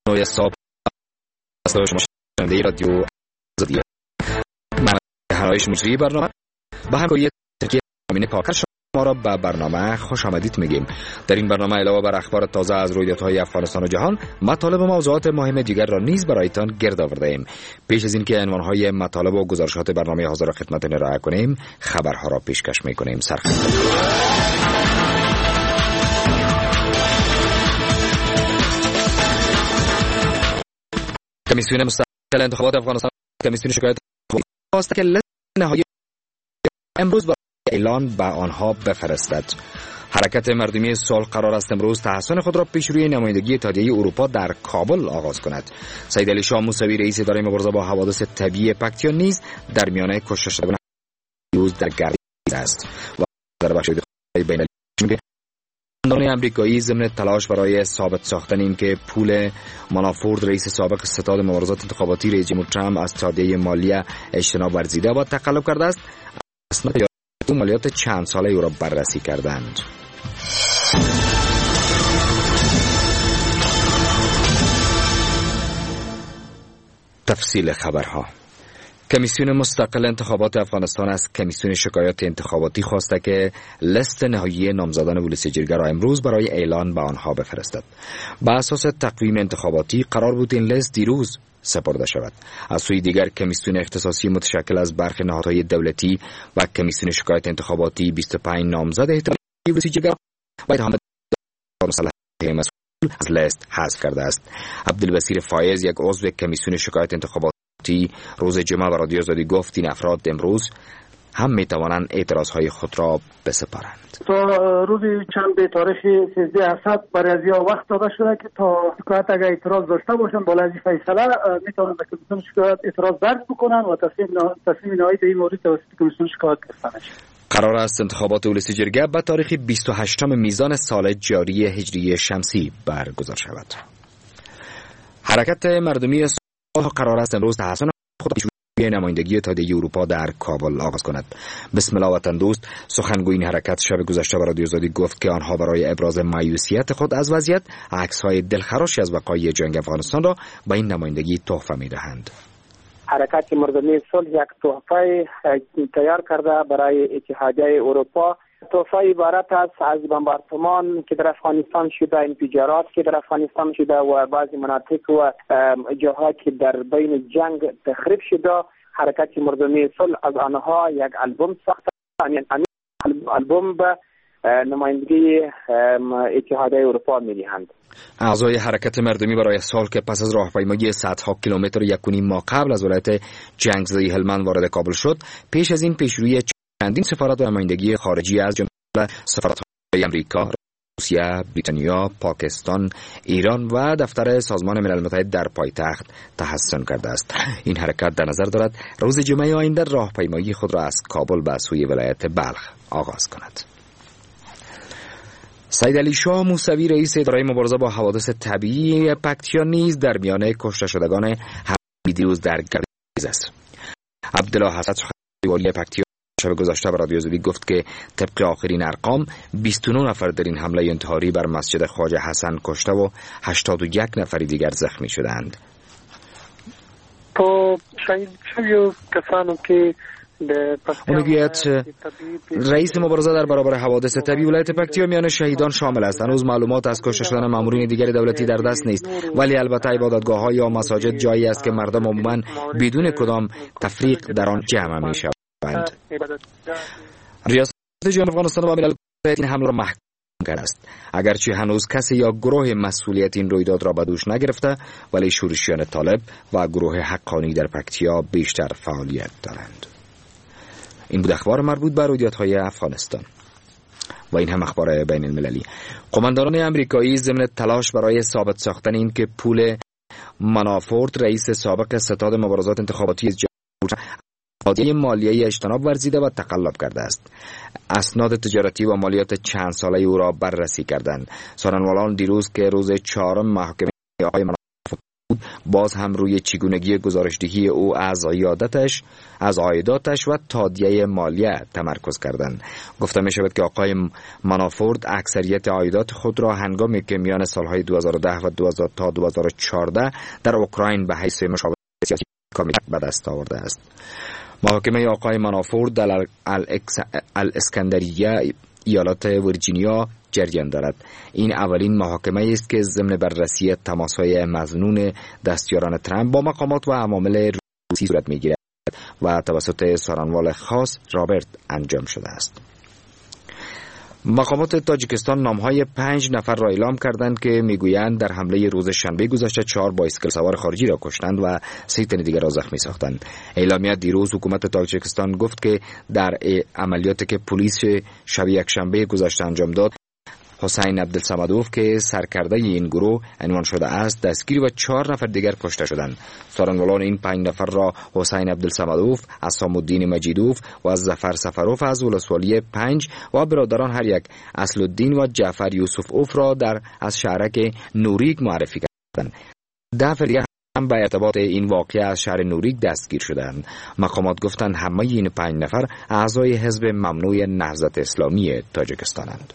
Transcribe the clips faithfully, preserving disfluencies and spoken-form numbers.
نوع صاحب شما شنونده رادیو آزادی. من هرایش مجری برنامه با همکاری ترکیه امین پاکر شما را به برنامه خوش آمدید میگیم. در این برنامه علاوه بر اخبار تازه از رویدادهای افغانستان و جهان، مطالب و موضوعات مهم دیگر را نیز برایتان گرد آورده ایم. پیش از اینکه عنوانهای مطالب و گزارشات برنامه حاضر را خدمتتان ارائه کنیم، خبرها را پیشکش میکنیم. سرخط کمیسیون مستقل انتخابات افغانستان کمیسیون شکایت خواست که لیست نهایی امروز با اعلان به آنها بفرستد. حرکت مردمی صلح قرار است امروز تحسن خود را پیش روی نمایندگی اتحادیه اروپا در کابل آغاز کند. سید علی شاه موسوی رئیس اداره مبارزه با حوادث طبیعی پکتیا نیز در میانه کشته شدگان روز در گردش است و در بخش بین المللی امریکایی ضمن تلاش برای ثابت ساختن این که پول مانافورد رئیس سابق ستاد مبارزات انتخاباتی رئیس جمهور ترامپ از تادیه مالیه اجتناب ورزیده و تقلب کرده است، اسناد مالیات چند ساله او را بررسی کردند. تفصیل خبرها. کمیسیون مستقل انتخابات افغانستان از کمیسیون شکایات انتخاباتی خواسته که لیست نهایی نامزدان ولسی جرگه را امروز برای اعلان به آنها بفرستد. بر اساس تقویم انتخاباتی قرار بود این لیست دیروز سپرده شود. از سوی دیگر کمیسیون اختصاصی متشکل از برخی نهادهای دولتی و کمیسیون شکایات انتخاباتی بیست و پنج نامزد احتمالی ولسی جرگه و اتهام مسلح مسئول از لیست حذف کرده است. عبدالبصیر فایز، یک عضو کمیسیون شکایات انتخاباتی، روز جمعه به رادیو آزادی گفت این افراد امروز هم میتوانند اعتراضهای خود را بسپارند. تا روز چند تاریخ سیزده اسد برای از یا وقت داده شده که تا شکایت اگر اعتراض داشته باشند بالا از فیصله میتوانند به کمیسیون شکایت اعتراض درج بکنند و تصمیم تصمیم نهایی در این مورد توسط کمیسیون شکایت گرفته میشه. قرار است انتخابات ولسی جرگه به تاریخ بیست و هشتم میزان سال جاری هجری شمسی برگزار شود. حرکت مردمی صلح قرار است امروز تحسن خود پیش نمایندگی اتحادیه اروپا در کابل آغاز کند. بسم الله وطن دوست، سخنگوی این حرکت شب گذشته به رادیو آزادی گفت که آنها برای ابراز مایوسیت خود از وضعیت عکس‌های دلخراشی از وقایع جنگ افغانستان را به این نمایندگی تحفه می‌دهند. حرکت مردمی صلح یک تحفه تیار کرده برای اتحادیه اروپا. تحفه عبارت است از بمباردمان که در افغانستان شده، انفجارات که در افغانستان شده و بعضی مناطق و جاها که در بین جنگ تخریب شده. حرکت مردمی صلح از آنها یک آلبوم ساخته. آلبوم به نمایندگی اتحادیه اروپا می‌دهند. اعضای حرکت مردمی برای صلح که پس از راهپیمایی صدها کیلومتر یک و نیم ماه قبل از ولایت جنگزده هلمند وارد کابل شد، پیش از این پیشروی چندین سفارت و نمایندگی خارجی از جمله سفارت‌های امریکا، روسیه، بریتانیا، پاکستان، ایران و دفتر سازمان ملل متحد در پایتخت تحسن کرده است. این حرکت در نظر دارد روز جمعه آینده راهپیمایی خود را از کابل به سوی ولایت بلخ آغاز کند. سید علی شاه موسوی رئیس اداره مبارزه با حوادث طبیعی پکتیا نیز در میانه کشته شدگان حمله دیروز در گردش است. عبدالله حسن والی پکتیا شب گذشته به رادیو آزادی گفت که طبق آخرین ارقام بیست و نه نفر در این حمله انتحاری بر مسجد خواجه حسن کشته و هشتاد و یک نفر دیگر زخمی شدند. تو شاید شویو کسانو که میگوید رئیس مبارزه در برابر حوادث طبیعی ولایت پکتیا میان شهیدان شامل است. هنوز معلومات از کشته شدن مامورین دیگر دولتی در دست نیست، ولی البته عبادتگاه‌ها یا مساجد جایی است که مردم عموما بدون کدام تفریق در آن جمع میشوند. ریاست جمهوری افغانستان و ملل متحد این حمله را محکوم کرده است. اگرچه هنوز کسی یا گروه مسئولیت این رویداد را به دوش نگرفته، ولی شورشیان طالب و گروه حقانی در پکتیا بیشتر فعالیت دارند. این بود اخبار مربوط به رویدادهای افغانستان. و این هم اخبار بین المللی. قماندانان امریکایی ضمن تلاش برای ثابت ساختن این که پول مانافورد رئیس سابق ستاد مبارزات انتخاباتی تادیه مالیه اجتناب ورزیده و تقلب کرده است. اسناد تجارتی و مالیات چند ساله او را بررسی کردند. سخنوران دیروز که روز چهارم محاکمه آقای باز هم روی چگونگی گزارشدهی او از عایداتش از عایداتش و تادیه مالیه تمرکز کردند. گفته می شود که آقای منافورت اکثریت عایدات خود را هنگامی که میان سالهای دو هزار و ده و دو هزار تا دو هزار و چهارده در اوکراین به حیث مشاور سیاسی کامیت به دست آورده است. محاکمه آقای منافورت در الاسکندریه ایالات ویرجینیا جریان دارد. این اولین محاکمه است که ضمن بررسی تماس‌های مظنون دستیاران ترامپ با مقامات و عوامل روسی صورت می‌گیرد و توسط سارنوال خاص رابرت انجام شده است. مقامات تاجیکستان نامهای پنج نفر را اعلام کردند که میگویند در حمله روز شنبه گذشته چهار بایسکل سوار خارجی را کشتند و سه تن دیگر را زخمی ساختند. اعلامیه دیروز حکومت تاجیکستان گفت که در عملیاتی که پلیس شب یک شنبه گذشته انجام داد، حسین عبدالصمدوف که سرکرده این گروه عنوان شده است دستگیر و چهار نفر دیگر کشته شدند. سارنوالان این پنج نفر را حسین عبدالصمدوف، عصام الدین مجیدوف و ظفر سفروف از ولسوالی پنج و برادران هر یک اصل الدین و جعفر یوسف اوف را در از شهرک نوریگ معرفی کردند. ده نفر دیگر هم به ارتباط این واقعه از شهر نوریگ دستگیر شدند. مقامات گفتند همه این پنج نفر اعضای حزب ممنوع نهضت اسلامی تاجیکستانند.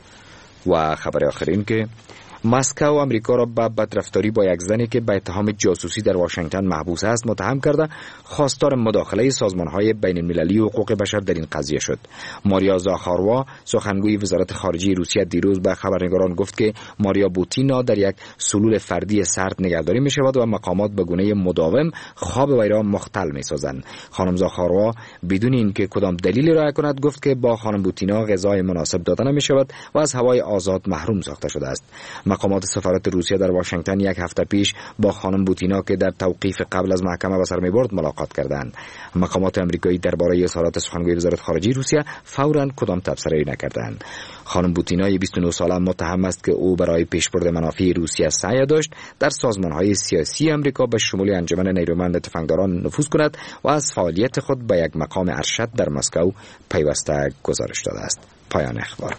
و خبر آخرین که مسکو آمریکا را به بدرفتاری با یک زنی که به اتهام جاسوسی در واشنگتن محبوس است متهم کرده خواستار مداخله سازمان‌های بین‌المللی حقوق بشر در این قضیه شد. ماریا زاخاروا سخنگوی وزارت خارجه روسیه دیروز به خبرنگاران گفت که ماریا بوتینا در یک سلول فردی سرد نگهداری می شود و مقامات به گونه مداوم خواب وی را مختل می سازند. خانم زاخاروا بدون اینکه کدام دلیلی ارائه کند گفت که با خانم بوتینا غذای مناسب داده نمی شود و از هوای آزاد محروم ساخته شده است. مقامات سفارت روسیه در واشنگتن یک هفته پیش با خانم بوتینا که در توقیف قبل از محکمه به سر می‌برد ملاقات کردند. مقامات آمریکایی درباره اظهارات سخنگوی وزارت خارجه روسیه فوراً کدام تبصره‌ای نکردند. خانم بوتینا بیست و نه ساله متهم است که او برای پیشبرد منافع روسیه سعی داشت در سازمان‌های سیاسی آمریکا به شمول انجمن نیرومند تفنگداران نفوذ کند و از فعالیت خود به یک مقام ارشد در مسکو پیوسته گزارش داده است. پایان اخبار.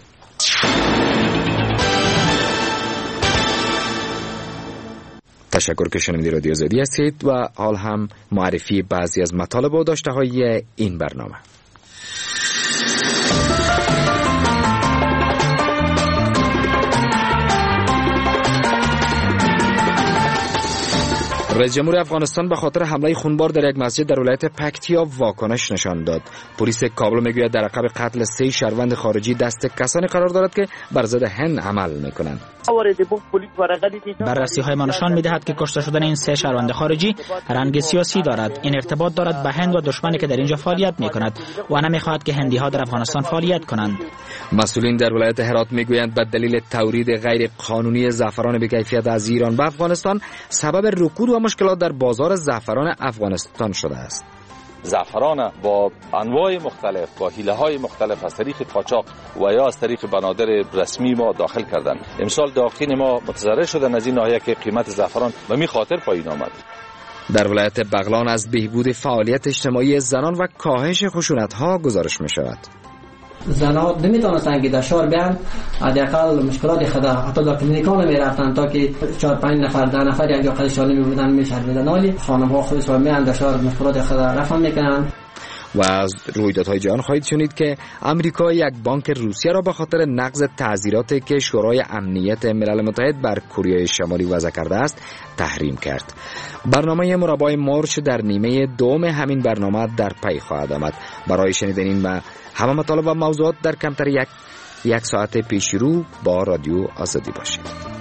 تشکر که شنونده رادیو آزادی هستید و حال هم معرفی بعضی از مطالب و داشته های این برنامه. رئیس جمهور افغانستان به خاطر حمله خونبار در یک مسجد در ولایت پکتیا واکنش نشان داد. پلیس کابل میگوید در عقب قتل سه شهروند خارجی دست کسانی قرار دارد که بر ضد هند عمل میکنند. بررسی های ما نشان میدهد که کشته شدن این سه شهروند خارجی رنگ سیاسی دارد. این ارتباط دارد به هند و دشمنی که در اینجا فعالیت میکند و نمیخواهد که هندی ها در افغانستان فعالیت کنند. مسئولین در ولایت هرات میگویند به دلیل تورید غیر قانونی زعفران بی‌کیفیت از ایران به افغانستان سبب رکود و مشکلات در بازار زعفران افغانستان شده است. زعفران با انواع مختلف با حیله‌های مختلف از طریق قاچاق و یا از طریق بنادر رسمی ما داخل کردند. امسال داخلین ما متضرر شدن از این ناحیه که قیمت زعفران به می خاطر پایین آمد. در ولایت بغلان از بهبود فعالیت اجتماعی زنان و کاهش خشونت‌ها گزارش می شود. زنها نمیتونستن که در شهر بیان، حداقل مشکلات خود حتی در کلینیکان میرفتن تا که چهار پنج نفر ده نفر یک جا قدشانی میبودن میشدن، ولی خانم‌ها خودشون میان در شهر مشکلات خود رفع میکنن. و از رویدادهای جهان خواهید شنید که امریکا یک بانک روسیه را به خاطر نقض تعزیراتی که شورای امنیت ملل متحد بر کره شمالی وضع کرده است تحریم کرد. برنامه مربای مارچ در نیمه دوم همین برنامه در پی خواهد آمد. برای شنیدن این و همه مطالب و موضوعات در کمتر یک یک ساعت پیش رو با رادیو آزادی باشید.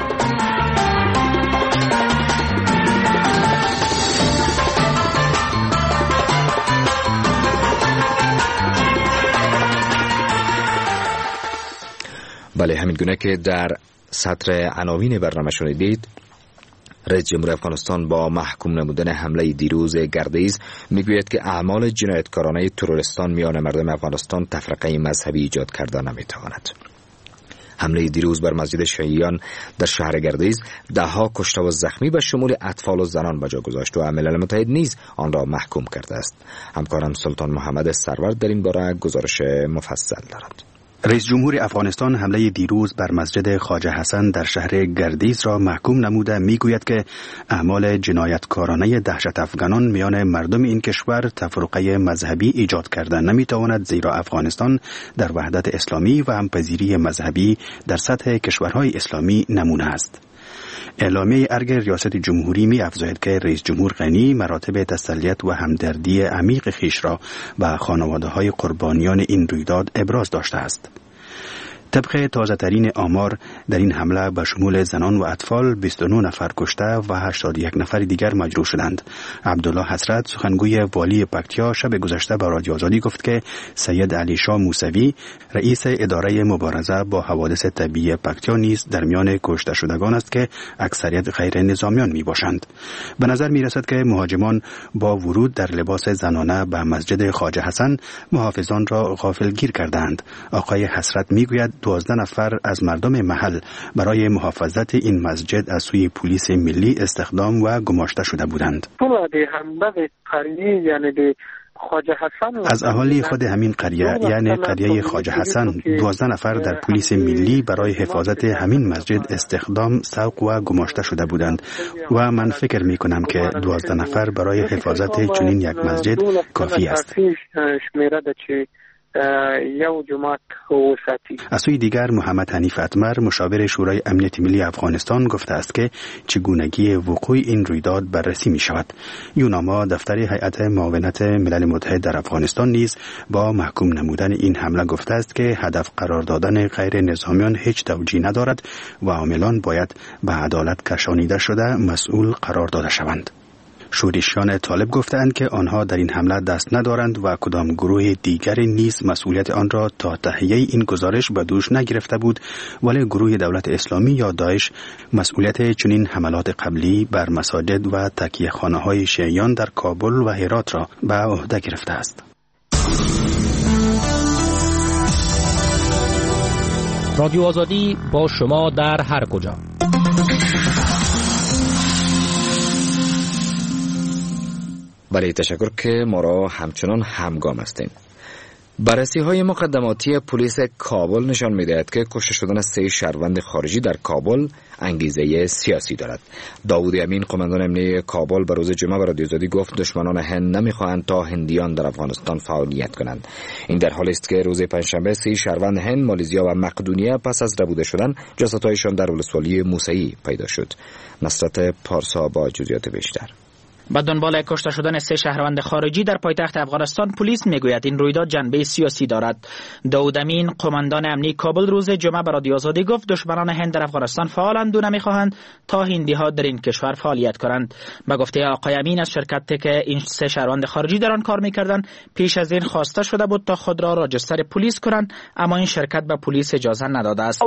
بله، همین گونه که در سطر عناوین برنامه شنیدید، رئیس جمهور افغانستان با محکوم نمودن حمله دیروز گردیز میگوید که اعمال جنایتکارانه ترورستان میان مردم افغانستان تفرقه مذهبی ایجاد کرده نمیتواند. حمله دیروز بر مسجد شیعیان در شهر گردیز ده ها کشته و زخمی به شمول اطفال و زنان به جا گذاشت و ملل متحد نیز آن را محکوم کرده است. همکارم سلطان محمد سرور در این باره گزارش مفصل دارد. رئیس جمهور افغانستان حمله دیروز بر مسجد خواجه حسن در شهر گردیز را محکوم نموده میگوید که اعمال جنایتکارانه دهشت افغانان میان مردم این کشور تفرقه مذهبی ایجاد کرده نمیتواند، زیرا افغانستان در وحدت اسلامی و همپذیری مذهبی در سطح کشورهای اسلامی نمونه است. اعلامیه ارگ ریاست جمهوری می افزاید که رئیس جمهور غنی مراتب تسلیت و همدردی عمیق خیش را به خانواده های قربانیان این رویداد ابراز داشته است. طبق تازه ترین آمار در این حمله به شمول زنان و اطفال بیست و نه نفر کشته و هشتاد و یک نفر دیگر مجروح شدند. عبدالله حسرت سخنگوی والی پکتیا شب گذشته به رادیو آزادی گفت که سید علی شاه موسوی رئیس اداره مبارزه با حوادث طبیعی پکتیا نیز در میان کشته شدگان است که اکثریت غیر نظامیان می باشند. به نظر می رسد که مهاجمان با ورود در لباس زنانه به مسجد خواجه حسن محافظان را غافلگیر کردند. آقای حسرت می گوید دوازده نفر از مردم محل برای محافظت این مسجد از سوی پلیس ملی استخدام و گماشته شده بودند. از اهالی خود همین قریه یعنی قریه خواجه حسن دوازده نفر در پلیس ملی برای حفاظت همین مسجد استخدام، سوق و گماشته شده بودند و من فکر می کنم که دوازده نفر برای حفاظت چنین یک مسجد کافی است. از سوی دیگر محمد حنیف اتمر مشاور شورای امنیت ملی افغانستان گفته است که چگونگی وقوع این رویداد بررسی می شود. یوناما دفتر هیئت معاونت ملل متحد در افغانستان نیز با محکوم نمودن این حمله گفته است که هدف قرار دادن غیر نظامیان هیچ توجیه ندارد و عاملان باید به عدالت کشانیده شده مسئول قرار داده شوند. شورشیان طالب گفتند که آنها در این حمله دست ندارند و کدام گروه دیگری نیز مسئولیت آن را تا تهیه این گزارش به دوش نگرفته بود، ولی گروه دولت اسلامی یا داعش مسئولیت چنین حملات قبلی بر مساجد و تکیه خانه های شیعیان در کابل و هرات را به عهده گرفته است. رادیو آزادی با شما در هر کجا. بله، تشکر که ما را همچنان همگام هستین. بررسی های مقدماتی پلیس کابل نشان می‌دهد که کشته شدن سه شهروند خارجی در کابل انگیزه سیاسی دارد. داوود امین قماندان امنیتی کابل به روز جمعه به رادیو آزادی گفت دشمنان هند نمی‌خواهند تا هندیان در افغانستان فعالیت کنند. این در حالی است که روز پنجشنبه سه شهروند هند، مالزیا و مقدونیه پس از ربوده شدن جسدهایشان در ولسوالی موسعی پیدا شد. نصرت پارسا با جزئیات بیشتر. به دنبال کشته شدن سه شهروند خارجی در پایتخت افغانستان، پلیس میگوید این رویداد جنبه سیاسی دارد. داود امین قماندان امنیتی کابل روز جمعه به رادیو آزادی گفت دشمنان هند در افغانستان فعالند و نمیخواهند تا هندی ها در این کشور فعالیت کنند. به گفته آقای امین از شرکتی که این سه شهروند خارجی در آن کار میکردند پیش از این خواسته شده بود تا خود را راجستر پلیس کنند، اما این شرکت به پلیس اجازه نداده است.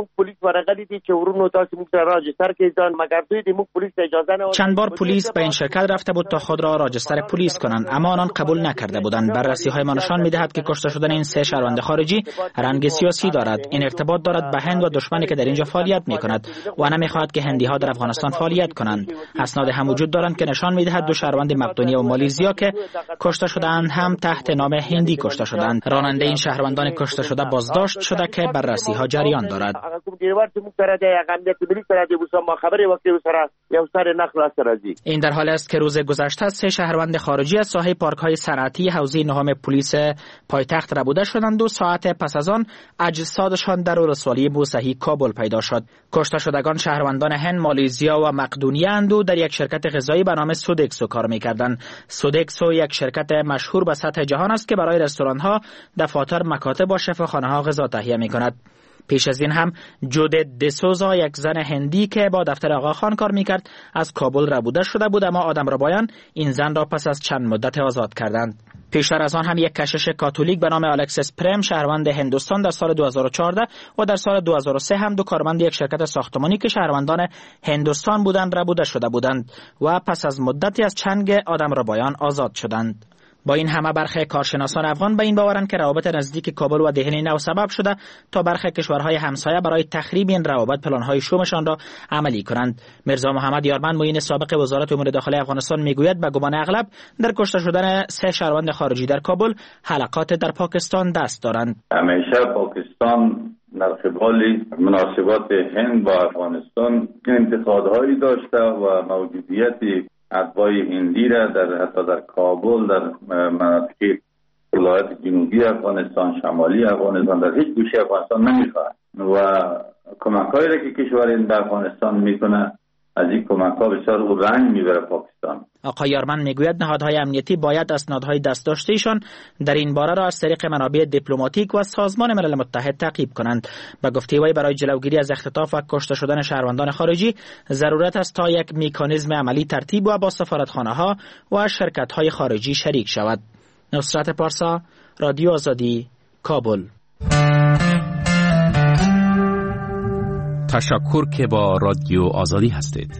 چند بار پلیس به این شرکت رفته بود تا خود را راجستر پلیس کنند، اما آنان قبول نکرده بودند. بررسی های ما نشان می‌دهد که کشته شدن این سه شهروند خارجی رنگ سیاسی دارد. این ارتباط دارد به هند و دشمنی که در اینجا فعالیت می‌کند و نمی‌خواهد که هندی ها در افغانستان فعالیت کنند. اسناد هم وجود دارند که نشان می‌دهد دو شهروند مقدونیه و مالزیا که کشته شدند هم تحت نام هندی کشته شدند. راننده این شهروندان کشته شده بازداشت شده که بررسی ها جریان دارد. این در حالی است که روز گذشته سه شهروند خارجی از ساحه پارک های صنعتی حوزه نهم پلیس پایتخت ربوده شدند و ساعت پس از آن اجسادشان در ولسوالی موسعی کابل پیدا شد. کشته شدگان شهروندان هند، مالزیا و مقدونیه اند و در یک شرکت غذایی به نام سودکسو کار می‌کردند. سودکسو یک شرکت مشهور به سطح جهان است که برای رستوران ها، دفاتر، مکاتب و شفاخانه ها غذا تهیه می‌کند. پیش از این هم جودت دسوزا، یک زن هندی که با دفتر آقا خان کار میکرد، از کابل ربوده شده بود، اما آدمربایان این زن را پس از چند مدت آزاد کردند. پیشتر از آن هم یک کشیش کاتولیک به نام الکسیس پرم شهروند هندوستان در سال دو هزار و چهارده و در سال دو هزار و سه هم دو کارمند یک شرکت ساختمانی که شهروندان هندوستان بودند ربوده شده بودند و پس از مدتی از چنگ آدمربایان آزاد شدند. با این همه برخی کارشناسان افغان به این باورند که روابط نزدیک کابل و دهلی نو سبب شده تا برخی کشورهای همسایه برای تخریب این روابط پلان‌های شومشان را عملی کنند. میرزا محمد یارمند معین سابق وزارت امور داخلی افغانستان میگوید به گمان اغلب در کشته شدن سه شهروند خارجی در کابل حلقات در پاکستان دست دارند. همیشه پاکستان در قبال مناسبات هند با افغانستان انتقادهایی داشته و موجودیت اتباع هندی را در حتی در کابل، در مناطق ولایت جنوبی افغانستان، شمالی افغانستان، در هیچ گوشه افغانستان نمیخواهد و کمک‌هایی را که کشور هند به افغانستان میکنه از این کمک‌ها بسیار رنگ میبره پاکستان. آقای یارمند میگوید نهادهای امنیتی باید اسنادهای دست داشته‌ایشان در این باره را از طریق منابع دیپلماتیک و سازمان ملل متحد تعقیب کنند. به گفته وی برای جلوگیری از اختطاف و کشته شدن شهروندان خارجی ضرورت است تا یک مکانیزم عملی ترتیب و با سفارتخانه‌ها و شرکت‌های خارجی شریک شود. نصرت پارسا، رادیو آزادی، کابل. تشکر که با رادیو آزادی هستید.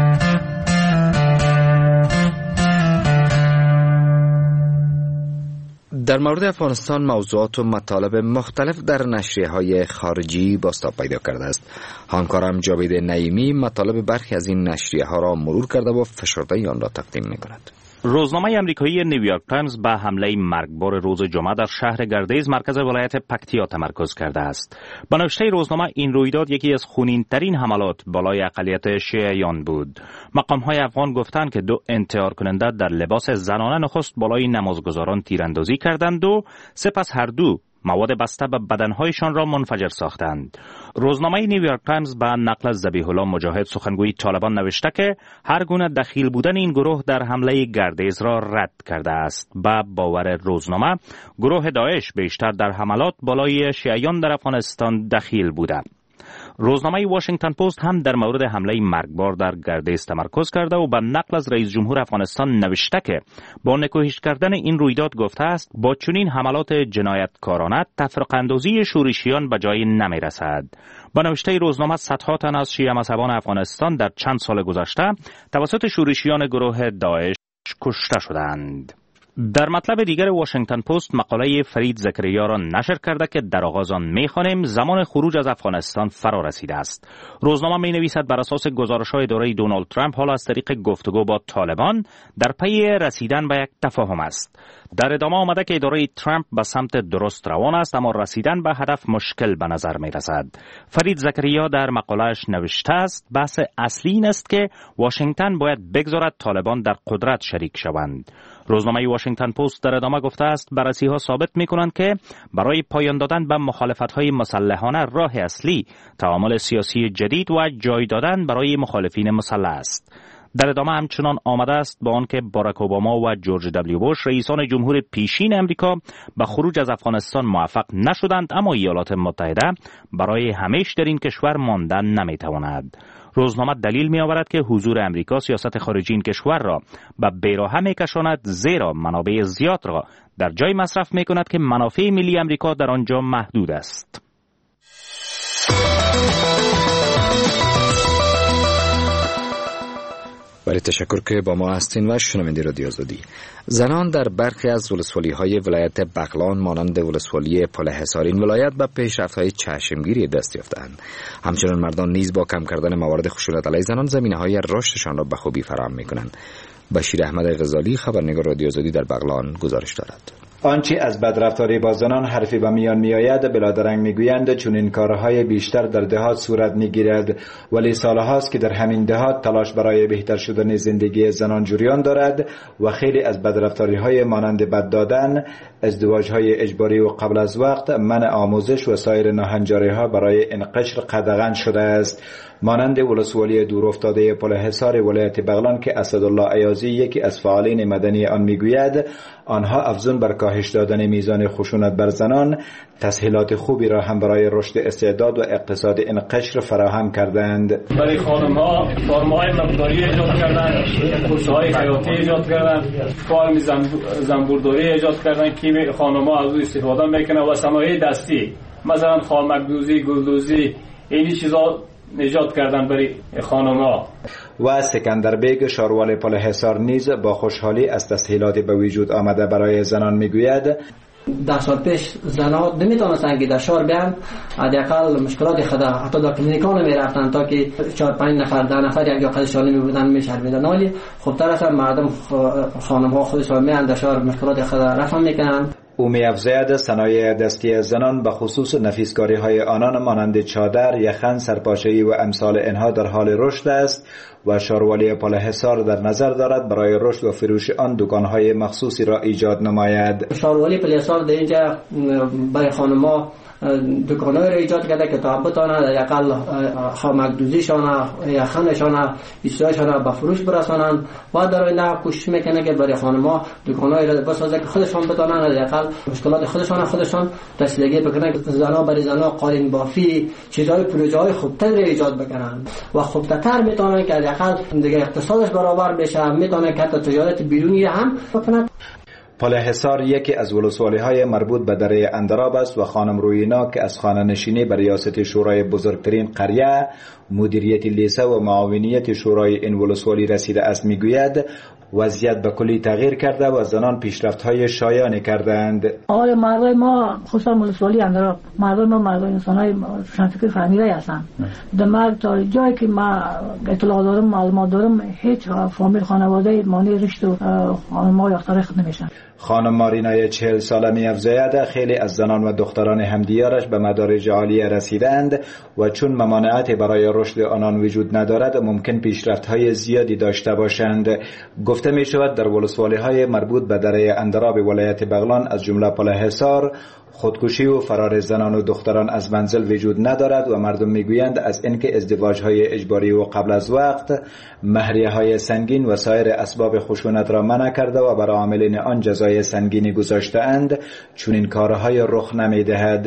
در مورد افغانستان موضوعات و مطالب مختلف در نشریه‌های خارجی بازتاب پیدا کرده است. همکارم جاوید نعیمی مطالب برخی از این نشریه‌ها را مرور کرده و فشرده آن را تقدیم می‌کند. روزنامه امریکایی نیویورک تایمز به حمله مرگبار روز جمعه در شهر گردیز مرکز ولایت پکتیا تمرکز کرده است. به نوشته روزنامه این رویداد یکی از خونین‌ترین حملات بالای اقلیت شیعیان بود. مقام‌های افغان گفتند که دو انتحار کننده در لباس زنانه نخست بالای نمازگزاران تیراندازی کردند و سپس هر دو مواد بسته به بدنهایشان را منفجر ساختند. روزنامه نیویورک تایمز به نقل از ذبیح الله مجاهد سخنگوی طالبان نوشته که هر گونه دخیل بودن این گروه در حمله گردیز را رد کرده است. به باور روزنامه گروه داعش بیشتر در حملات بالای شیعیان در افغانستان دخیل بوده. روزنامه واشنگتن پست هم در مورد حمله مرگبار در گردیز تمرکز کرده و به نقل از رئیس جمهور افغانستان نوشته که با نکوهش کردن این رویداد گفته است با چنین حملات جنایتکارانه تفرقه اندازی شورشیان به جای نمی رسد. با نوشته روزنامه صدها تن از شیعه مذهبان افغانستان در چند سال گذشته توسط شورشیان گروه داعش کشته شدند. در مطلب دیگر واشنگتن پست مقاله فرید زکریا را نشر کرده که در آغاز آن می‌خوانیم زمان خروج از افغانستان فرا رسیده است. روزنامه می‌نویسد بر اساس گزارش‌های دوره دونالد ترامپ حالا از طریق گفتگو با طالبان در پی رسیدن به یک تفاهم است. در ادامه آمده که اداره ترامپ به سمت درست روان است اما رسیدن به هدف مشکل به نظر می‌رسد. فرید زکریا در مقاله‌اش نوشته است بحث اصلی این است که واشنگتن باید بگذارد طالبان در قدرت شریک شوند. روزنامه واشنگتن پست در ادامه گفته است بررسی‌ها ثابت می‌کنند که برای پایان دادن به مخالفت‌های مسلحانه راه اصلی تعامل سیاسی جدید و جای دادن برای مخالفین مسلح است. در ادامه همچنان آمده است با آنکه باراک اوباما و جورج دبلیو بوش رئیسان جمهور پیشین امریکا به خروج از افغانستان موفق نشدند اما ایالات متحده برای همیشه در این کشور ماندن نمی‌تواند. روزنامه دلیل می آورد که حضور امریکا سیاست خارجی این کشور را به بیراهه می کشاند زیرا منابع زیاد را در جای مصرف می کند که منافع ملی امریکا در آنجا محدود است. برای تشکر که با ما هستین و شنونده رادیو آزادی. زنان در برخی از ولسوالی‌های ولایت بغلان مانند ولسوالی پل حصار این ولایت به پیشرفت‌های چشمگیری دست یافتند. همچنین مردان نیز با کم کردن موارد خشونت علیه زنان زمینه‌های رشدشان را به خوبی فراهم می‌کنند. بشیر احمد غزالی خبرنگار رادیو آزادی در بغلان گزارش دارد. آنچه از بدرفتاری با زنان حرفی به میان میآید بلادرنگ میگویند چون این کارهای بیشتر در دهات صورت میگیرد ولی سالهاست که در همین دهات تلاش برای بهتر شدن زندگی زنان جریان دارد و خیلی از بدرفتاری های مانند بد دادن، ازدواج های اجباری و قبل از وقت، منع آموزش و سایر ناهنجاری ها برای این قشر قدغن شده است. مانند ولسوالی دورافتاده پل حصار ولایت بغلان که اسدالله ایازی یکی از فعالین مدنی آن میگوید آنها افزون بر کاهش دادن میزان خشونت بر زنان تسهیلات خوبی را هم برای رشد استعداد و اقتصاد این قشر فراهم کردند. برای خانم‌ها فرم‌های مقداری ایجاد کردند، کورس‌های خیاطی ایجاد کردند، فرم زنبورداری ایجاد کردند که خانم‌ها از او استفاده میکنند و صنایع دستی مثلا خامک‌دوزی، گلدوزی این چیزا ایجاد کردن برای خانم‌ها. و سکندر بیگ شاروال پل حصار نیز با خوشحالی از تسهیلات به وجود آمده برای زنان میگوید ده سال پیش زنها نمیتونستن که در شهر بیان، حداقل مشکلات خود حتی در کلینیکان میرفتن تا که چهار پنج نفر ده نفر یک جا قدشانی میبودن میشرمیدن. ولی خب طرف مردم خانم‌ها خودشون میان در شهر مشکلات خود رفع میکنن. او می‌افزاید صنایع دستی زنان به خصوص نفیسکاری های آنان مانند چادر، یخن، سرپاشه‌ای و امثال اینها در حال رشد است و شاروالی پل حصار در نظر دارد برای رشد و فروش آن دکان‌های مخصوصی را ایجاد نماید. شاروالی پل حصار در اینجا برای خانم‌ها دکان‌های را ایجاد کرده که تا بتوانند حداقل خامک‌دوزیشان، یخنشان، ایستایشان به فروش برسانند و در آینده کوشش میکنه که برای خانم‌ها دکان‌های را بسازه که خودشان بتوانند حداقل مشکلات خودشان خودشان رسیدگی بکنند. زنان برای زنان قالین بافی چیزهای پروژه‌های خوبتر را ایجاد بکنند و خوبتر میتونن که حداقل دیگه اقتصادش برابر بشه، میتونن که تجارت بیرونی هم بکنند. پل حصار یکی از ولسوالی‌های مربوط به دره اندراب است و خانم روینا که از خانه نشینی به ریاست شورای بزرگترین قریه، مدیریت لیسه و معاونیت شورای این ولسوالی رسیده است میگوید وضعیت به کلی تغییر کرده و زنان پیشرفت‌های شایانی کردند. آره مردای ما خصوصا ولسوالی اندراب مردای ما مردای انسان‌های شنفکر فهمیده هستند. در مرد تا جایی که ما اطلاع دارم معلومات دارم هیچ فامیل خانواده مانع رشد و خانم‌های اختراق نمیشن. خانم مارینای چهل ساله می‌افزاید خیلی از زنان و دختران همدیارش به مدارج عالیه رسیدند و چون ممانعت برای رشد آنان وجود ندارد ممکن پیشرفت‌های زیادی داشته باشند. گفته می شود در ولسوالی‌های مربوط به دره اندراب ولایت بغلان از جمله پل حصار خودکشی و فرار زنان و دختران از منزل وجود ندارد و مردم میگویند از اینکه ازدواج‌های اجباری و قبل از وقت، مهریه‌های سنگین و سایر اسباب خشونت را منع کرده و بر عاملین آن جزای سنگینی گذاشته‌اند، چون این کارهای رخ نمی‌دهد.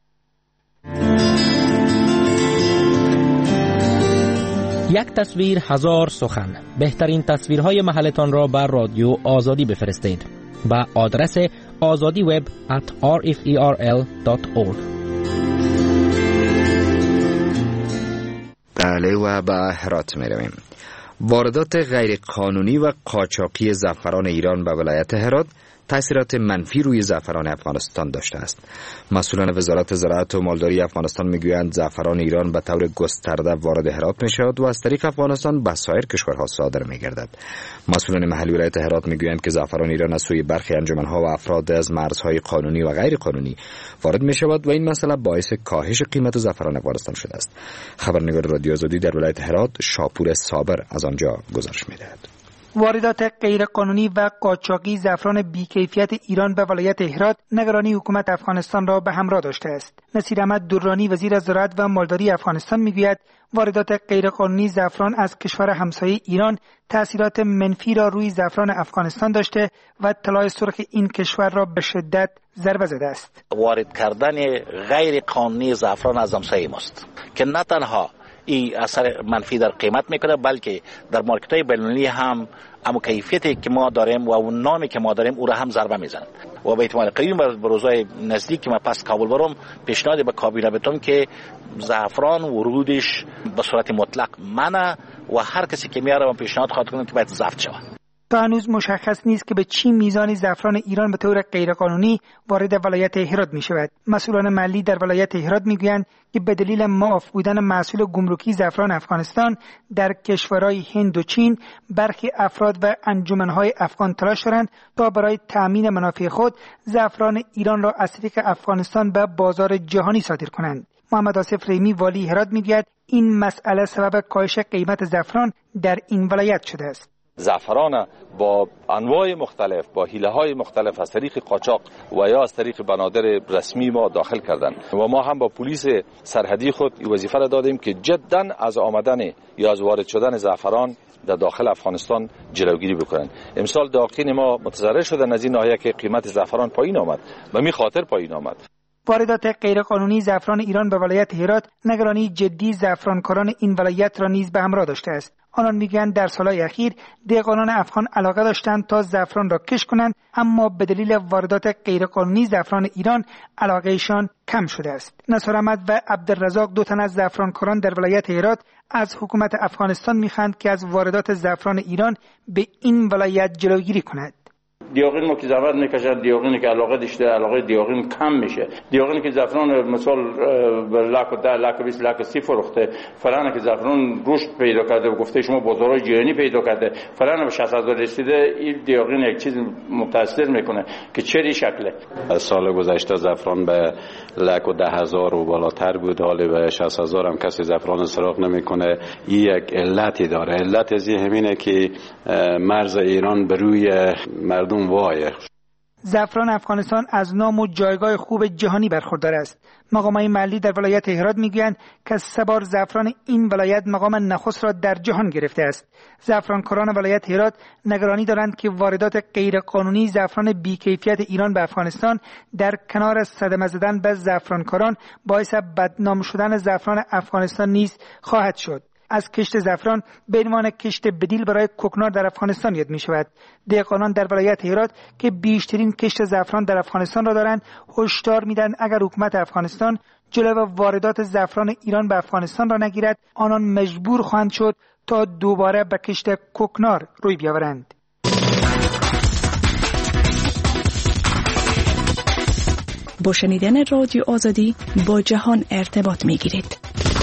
یک تصویر هزار سخن. بهترین تصویرهای محلتان را بر رادیو آزادی بفرستید با آدرس آزادی وب at r f e r l dot org. بله و به هرات می رویم. واردات غیر قانونی و قاچاقی زعفران ایران به ولایت هرات تأثیرات منفی روی زعفران افغانستان داشته است. مسئولان وزارت زراعت و مالداری افغانستان میگویند زعفران ایران به طور گسترده وارد هرات میشود و از طریق افغانستان به سایر کشورها صادر میگردد. مسئولان محلی ولایت هرات میگویند که زعفران ایران از سوی برخی انجمنها و افراد از مرزهای قانونی و غیر قانونی وارد میشود و این مسئله باعث کاهش قیمت زعفران افغانستان شده است. خبرنگار رادیو آزادی در ولایت هرات شاپور صابر از آنجا گزارش میدهد. واردات غیرقانونی و قاچاقی زعفران بیکیفیت ایران به ولایت هرات نگرانی حکومت افغانستان را به همراه داشته است. نصیر احمد درانی وزیر زراعت و مالداری افغانستان میگوید واردات غیرقانونی زعفران از کشور همسایه ایران تأثیرات منفی را روی زعفران افغانستان داشته و طلای سرخ این کشور را به شدت ضربه زده است. وارد کردن غیرقانونی زعفران از همسایه ماست که نه تنها این اثر منفی در قیمت میکنه بلکه در مارکت های بین‌المللی هم اما کیفیتی که ما داریم و اون نامی که ما داریم او را هم ضربه میزنند و به احتمال قیوم بر روزهای نزدیک که ما پس کابل برم پیشنهاد به کابینه بتم که زعفران ورودش به صورت مطلق منع و هر کسی که میاره من پیشنهاد خواهد کنم که باید ضبط شود. تا هنوز مشخص نیست که به چی میزان زعفران ایران به طور غیرقانونی وارد ولایت هرات می شود. مسئولان محلی در ولایت هرات میگویند که به دلیل معاف بودن محصول گمرکی زعفران افغانستان در کشورهای هند و چین برخی افراد و انجمنهای افغان تلاش دارند تا برای تأمین منافع خود زعفران ایران را از طریق افغانستان به بازار جهانی صادر کنند. محمد آصف ریمی والی هرات میگوید این مسئله سبب کاهش قیمت زعفران در این ولایت شده است. زعفران با انواع مختلف با حیله‌های مختلف از طریق قاچاق و یا از طریق بنادر رسمی ما داخل کردن و ما هم با پلیس سرحدی خود این وظیفه را دادیم که جداً از آمدن یا از وارد شدن زعفران در داخل افغانستان جلوگیری بکنند. امسال داخل ما متضرر شدن از این ناحیه که قیمت زعفران پایین آمد و می خاطر پایین آمد. واردات غیرقانونی زعفران ایران به ولایت هرات نگرانی جدی زعفرانکاران این ولایت را نیز به همراه داشته است. آنان میگویند در سالهای اخیر دهقانان افغان علاقه داشتند تا زعفران را کشت کنند، اما به دلیل واردات غیرقانونی زعفران ایران علاقهشان کم شده است. نصار احمد و عبدالرزاق دو تن از زعفرانکاران در ولایت هرات از حکومت افغانستان میخواهند که از واردات زعفران ایران به این ولایت جلوگیری کند. دیوغین ما که زحمت میکشد، دیوغینی که علاقه داشته علاقه دیوغین کم میشه. دیوغینی که زعفران مثلا لاک و ده لاک بیست لاک سی فروخته، فلانه که زعفران رشد پیدا کرده و گفته شما بازارهای جهانی پیدا کرده، فلانه به شصت هزار رسیده، این دیوغین یک چیز متاثر میکنه که چه شکله. از سال گذشته زعفران به لاک و ده هزار و بالاتر بود، حالا به شصت هزار هم کسی زعفران سراغ نمیکنه. این یک علتی داره. علت از همینه که مرز ایران به روی مردم وایه. زعفران افغانستان از نام و جایگاه خوب جهانی برخوردار است. مقامات محلی در ولایت هرات میگویند که سه بار زعفران این ولایت مقام نخست را در جهان گرفته است. زعفرانکاران ولایت هرات نگرانی دارند که واردات غیرقانونی زعفران بی‌کیفیت ایران به افغانستان در کنار صدمه زدن به زعفرانکاران باعث بدنام شدن زعفران افغانستان نیز خواهد شد. از کشت زعفران به عنوان کشت بدیل برای کوکنار در افغانستان یاد می شود. دهقانان در ولایت هرات که بیشترین کشت زعفران در افغانستان را دارند هشدار میدن اگر حکومت افغانستان جلو واردات زعفران ایران به افغانستان را نگیرد، آنان مجبور خواهند شد تا دوباره به کشت کوکنار روی بیاورند. با شنیدن رادیو آزادی با جهان ارتباط می گیرید.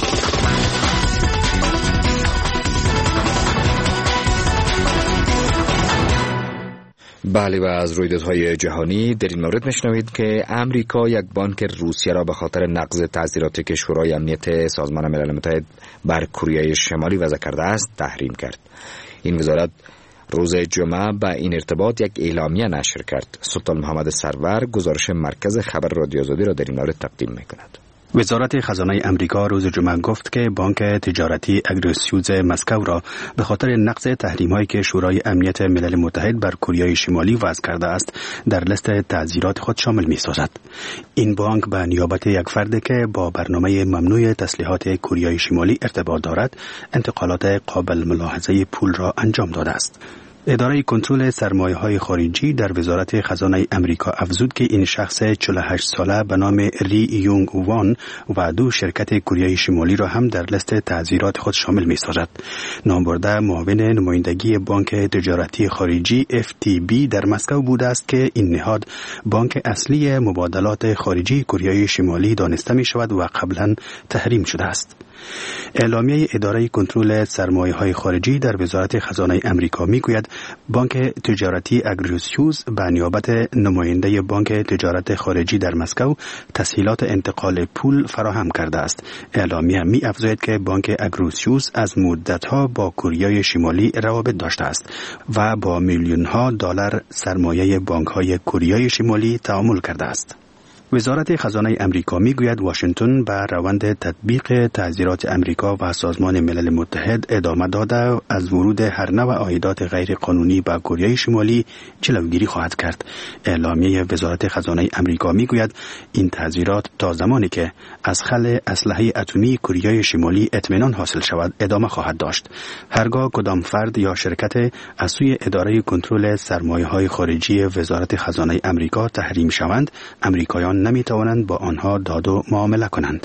بله و از رویدادهای جهانی در این مورد میشنوید که امریکا یک بانک روسیه را به خاطر نقض تعزیرات که شورای امنیت سازمان ملل متحد بر کره شمالی وضع کرده است تحریم کرد. این وزارت روز جمعه به این ارتباط یک اعلامیه نشر کرد. سلطان محمد سرور گزارش مرکز خبر رادیو آزادی را در این مورد تقدیم میکند. وزارت خزانه امریکا روز جمعه گفت که بانک تجارتی اگریسیوز مسکو را به خاطر نقض تحریم‌هایی که شورای امنیت ملل متحد بر کره شمالی وضع کرده است در لیست تعزیرات خود شامل می‌سازد. این بانک به نیابت یک فرد که با برنامه ممنوع تسلیحات کره شمالی ارتباط دارد، انتقالات قابل ملاحظه پول را انجام داده است. اداره کنترل سرمایه‌های خارجی در وزارت خزانه امریکا افزود که این شخص چهل و هشت ساله به نام ری یونگ وان و دو شرکت کره شمالی را هم در لیست تعزیرات خود شامل می‌سازد. نامبرده معاون نمایندگی بانک تجارتی خارجی اف تی بی در مسکو بوده است که این نهاد بانک اصلی مبادلات خارجی کره شمالی دانسته می‌شود و قبلا تحریم شده است. اعلامیه اداره کنترل سرمایه‌های خارجی در وزارت خزانه امریکا میگوید بانک تجارتی اگریسیوز به نیابت نماینده بانک تجارت خارجی در مسکو تسهیلات انتقال پول فراهم کرده است. اعلامیه می‌افزاید که بانک اگریسیوز از مدت‌ها با کره شمالی روابط داشته است و با میلیون‌ها دلار سرمایه بانک‌های کره شمالی تعامل کرده است. وزارت خزانه امریکا میگوید واشنگتن به روند تطبیق تعزیرات امریکا و سازمان ملل متحد ادامه داده از ورود هر نوع عایدات غیر قانونی به کره شمالی جلوگیری خواهد کرد. اعلامیه وزارت خزانه امریکا میگوید این تعزیرات تا زمانی که از خل اسلحه اتمی کره شمالی اطمینان حاصل شود ادامه خواهد داشت. هرگاه کدام فرد یا شرکت از سوی اداره کنترل سرمایه‌های خارجی وزارت خزانه امریکا تحریم شوند، امریکایان نمی توانند با آنها داد و معامله کنند.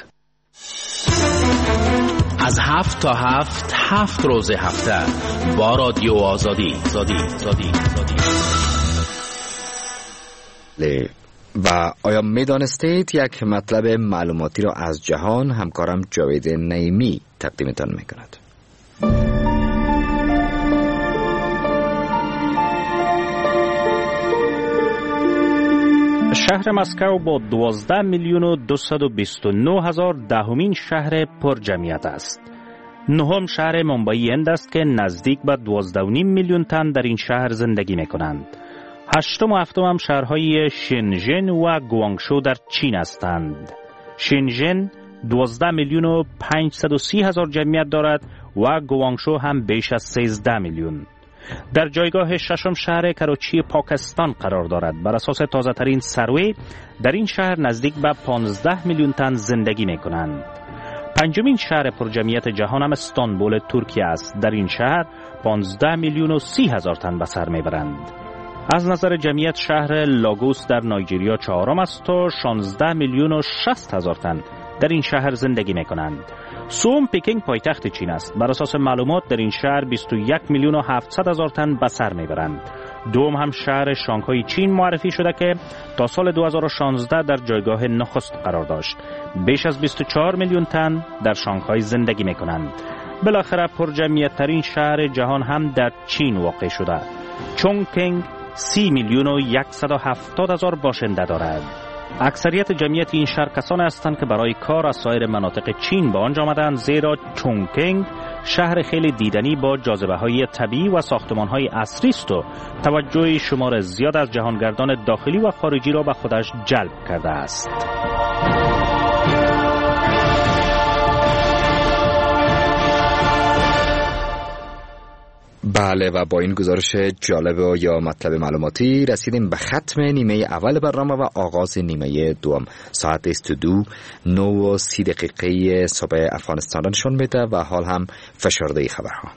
از هفت تا هفت هفت روز هفته با رادیو آزادی زادی زادی زادی. و آیا می دانستید یک مطلب معلوماتی را از جهان همکارم جاوید نعیمی تقدیمتان می کند. شهر مسکو با دوازده میلیون و دویست و بیست و نه هزار دهمین شهر پر جمعیت است. نهم شهر مومبای هند است که نزدیک به دوازده و نیم میلیون تن در این شهر زندگی می کنند. هشتم و هفتم هم شهرهای شنژن و گوانگشو در چین هستند. شنژن دوازده میلیون و پانصد و سی هزار جمعیت دارد و گوانگشو هم بیش از سیزده میلیون. در جایگاه ششم شهر کراچی پاکستان قرار دارد. بر اساس تازه ترین سروی در این شهر نزدیک به پانزده میلیون تن زندگی می کنند. پنجمین شهر پرجمعیت جهان هم استانبول ترکیه است. در این شهر پانزده میلیون و سی هزار تن به سر میبرند. از نظر جمعیت شهر لاگوس در نایجریا چهارم است و شانزده میلیون و شصت هزار تن در این شهر زندگی میکنند. سوم پکینگ پایتخت چین است. بر اساس معلومات در این شهر بیست و یک میلیون و هفتصد هزار تن به سر میبرند. دوم هم شهر شانگهای چین معرفی شده که تا سال دو هزار و شانزده در جایگاه نخست قرار داشت. بیش از بیست و چهار میلیون تن در شانگهای زندگی میکنند. بالاخره پرجمعیت ترین شهر جهان هم در چین واقع شده. چونگکینگ سی میلیون و صد و هفتاد هزار باشنده دارد. اکثریت جمعیت این شهر کسان هستند که برای کار از سایر مناطق چین به آنجا آمدند، زیرا چونگکینگ شهر خیلی دیدنی با جاذبه های طبیعی و ساختمان های عصری است و توجه شمار زیاد از جهانگردان داخلی و خارجی را به خودش جلب کرده است. بله، و با این گزارش جالب و یا مطلب معلوماتی رسیدیم به ختم نیمه اول برنامه و آغاز نیمه دوم. ساعت است دو نو و سی دقیقه صبح افغانستان را نشان میده و حال هم فشرده خبرها.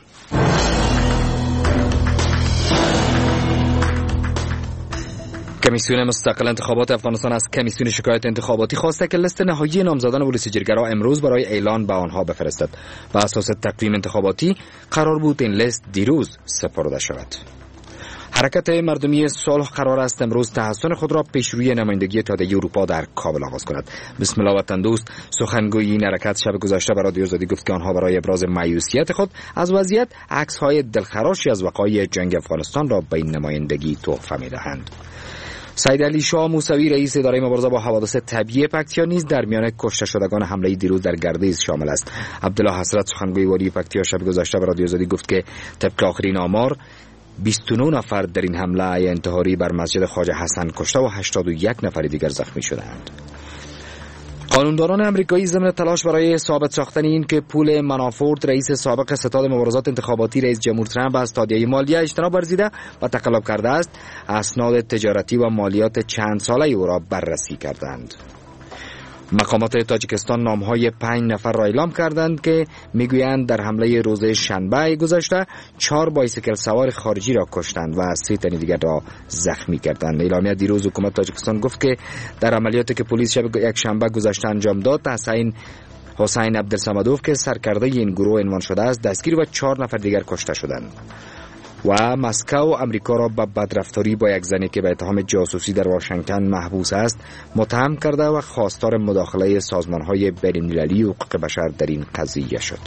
کمیسیون مستقل انتخابات افغانستان از کمیسیون شکایات انتخاباتی خواسته که لیست نهایی نامزدان ولوسیجرگرا امروز برای اعلان به آنها بفرستد. بر اساس تقویم انتخاباتی قرار بود این لیست دیروز سپرده شود. حرکت مردمی صلح قرار است امروز تحسن خود را پیشروی نمایندگی اتحادیه اروپا در کابل آغاز کند. بسم الله وطن دوست سخنگوی این حرکت شب گذشته به رادیو آزادی گفت که آنها برای ابراز مایوسیت خود از وضعیت عکس‌های دلخراشی از وقایع جنگ افغانستان را به این نمایندگی تحفه می‌دهند. سید علی شاه موسوی رئیس اداره مبارزه با حوادث طبیعی پکتیا نیز در میان کشته شدگان حمله دیروز در گردیز شامل است. عبدالله حسرت سخنگوی والی پکتیا شب گذشته به رادیو آزادی گفت که طبق آخرین آمار بیست و نه نفر در این حمله انتحاری بر مسجد خواجه حسن کشته و هشتاد و یک نفر دیگر زخمی شدند. قانونداران امریکایی ضمن تلاش برای ثابت ساختن این که پول منافورت رئیس سابق ستاد مبارزات انتخاباتی رئیس جمهور ترامپ از تادیه مالیه اجتناب ورزیده و تقلب کرده است، اسناد تجارتی و مالیات چند ساله او را بررسی کردند. مقامات تاجیکستان نامهای پنج نفر را اعلام کردند که میگویند در حمله روز شنبه گذشته چهار بایسیکل سوار خارجی را کشتند و سه تن دیگر را زخمی کردند. اعلامیه دیروز حکومت تاجیکستان گفت که در عملیاتی که پلیس شب یک شنبه گذشته انجام داد، حسین حسین عبدالصمدوف که سرکرده این گروه عنوان شده است دستگیر و چهار نفر دیگر کشته شدند. و مسکو امریکا را به بدرفتاری با یک زنی که به اتهام جاسوسی در واشنگتن محبوس است متهم کرده و خواستار مداخله سازمان‌های بین‌المللی حقوق بشر در این قضیه شد.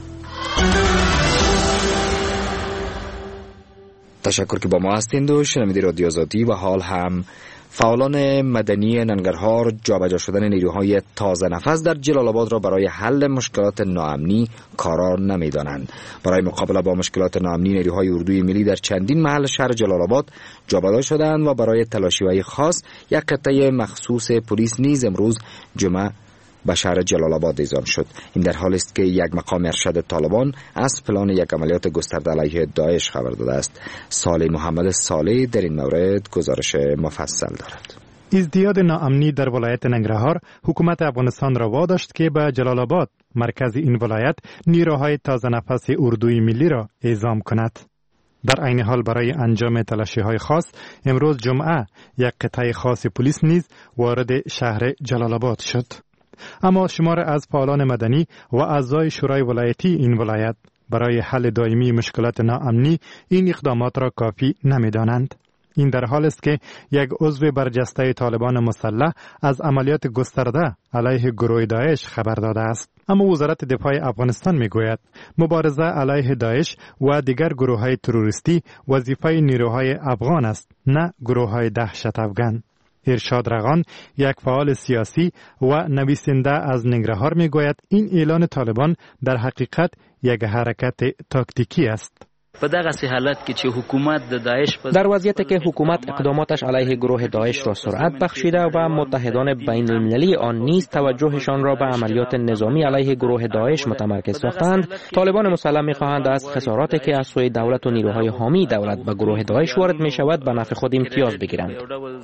تشکر که با ما هستید و شنونده رادیو آزادی. و حال هم فعالان مدنی ننگرهار جابجا شدن نیروهای تازه نفس در جلال آباد را برای حل مشکلات ناامنی کارا نمی‌دانند. برای مقابله با مشکلات ناامنی نیروهای اردوی ملی در چندین محل شهر جلال آباد جابجا شدند و برای تلاشی‌های خاص یک قطعه مخصوص پلیس نیز امروز جمعه به شهر جلال آباد اعزام شد. این در حالی است که یک مقام ارشد طالبان از پلان یک عملیات گسترده علیه داعش خبر داده است. صالح محمد صالح در این مورد گزارش مفصل دارد. ازدیاد ناامنی در ولایت ننگرهار حکومت افغانستان را واداشت که به جلال آباد مرکز این ولایت نیروهای تازه نفس اردوی ملی را اعزام کند. در عین حال برای انجام تلاشی‌های خاص امروز جمعه یک قطعه خاص پلیس نیز وارد شهر جلال آباد شد. اما شمار از فعالان مدنی و اعضای شورای ولایتی این ولایت برای حل دائمی مشکلات ناامنی این اقدامات را کافی نمی‌دانند. این در حال است که یک عضو برجسته طالبان مسلح از عملیات گسترده علیه گروه داعش خبر داده است. اما وزارت دفاع افغانستان میگوید مبارزه علیه داعش و دیگر گروه‌های تروریستی وظیفه نیروهای افغان است، نه گروه‌های دهشت افغان. ارشاد رغان یک فعال سیاسی و نویسنده از ننگرهار میگوید این اعلان طالبان در حقیقت یک حرکت تاکتیکی است. په دغه سه حالت کې چې حکومت د داعش در وضعیتی که حکومت اقداماتش علیه گروه داعش را سرعت بخشیده و متحدان بین المللی آن نیز توجهشان را به عملیات نظامی علیه گروه داعش متمرکز ساختند، طالبان مسلم می‌خواهند از خساراتی که از سوی دولت و نیروهای حامی دولت به گروه داعش وارد می‌شود به نفع خود امتیاز بگیرند.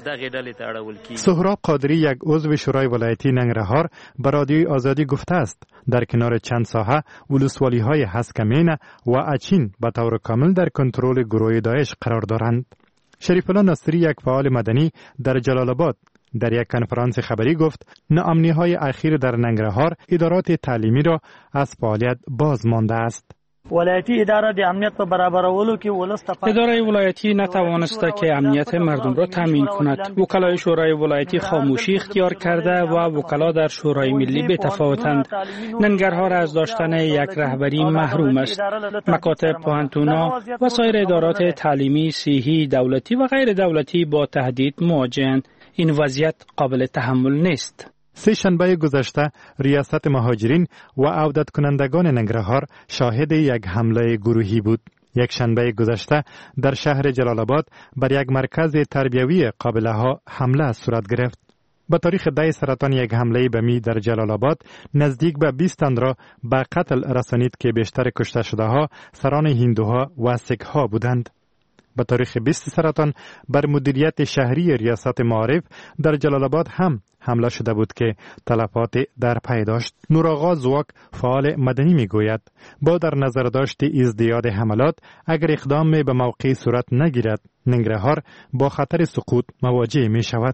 سهراب قادری، یک عضو شورای ولایتی ننگرهار، به رادیوی آزادی گفته است در کنار چند ساحه ولسوالی‌های هسکمین و اچین به طور کامل در کنترل گروه داعش قرار دارند. شریف الله ناصری، یک فعال مدنی در جلال آباد، در یک کنفرانس خبری گفت ناامنی‌های اخیر در ننگرهار ادارات تعلیمی را از فعالیت باز مانده است. ولایتی اداره د امنیت په برابرولو کې ولست اداره ولایتی نتوانسته که امنیت مردم را تامین کند. وکلای شورای ولایتی خاموشی اختیار کرده و وکلا در شورای ملی بتفاوتند. ننگرهار از داشتن یک رهبری محروم است. مکاتب، پوهنتون‌ها و سایر ادارات تعلیمی، صحی، دولتی و غیر دولتی با تهدید مواجهند. این وضعیت قابل تحمل نیست. سه شنبه گذشته ریاست مهاجرین و عودت کنندگان ننگرهار شاهد یک حمله گروهی بود. یک شنبه گذشته در شهر جلال آباد بر یک مرکز تربیوی قابله ها حمله صورت گرفت. به تاریخ ده سرطان یک حمله بمی در جلال آباد نزدیک به بیست تن را به قتل رسانید که بیشتر کشته شده ها سران هندوها و سیک ها بودند. به تاریخ بیست سرطان بر مدیریت شهری ریاست معارف در جلال آباد هم حمله شده بود که تلفات در پی داشت. نورآقا زواک، فعال مدنی، میگوید با در نظر داشت ازدیاد حملات اگر اقدام به موقع صورت نگیرد ننگرهار با خطر سقوط مواجه می شود.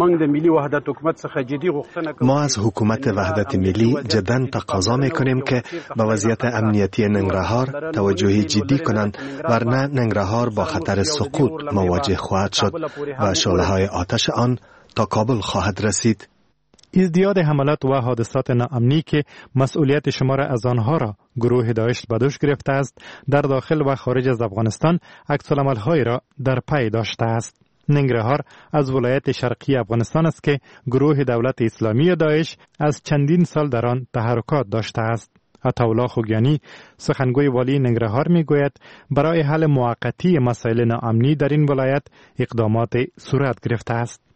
ما از حکومت وحدت ملی جداً تقاضا میکنیم که به وضعیت امنیتی ننگرهار توجه جدی کنند، ورنه ننگرهار با خطر سقوط مواجه خواهد شد و شعله‌های آتش آن تا کابل خواهد رسید. ازدیاد حملات و حادثات ناامنی که مسئولیت شمار از آنها را گروه داعش به دوش گرفته است در داخل و خارج از افغانستان عکس‌العمل‌های را در پی داشته است. ننگرهار از ولایت شرقی افغانستان است که گروه دولت اسلامی داعش از چندین سال در آن تحرکات داشته است. عطاالله خوگیانی، سخنگوی والی ننگرهار، میگوید برای حل موقتی مسائل ناامنی در این ولایت اقدامات صورت گرفته است.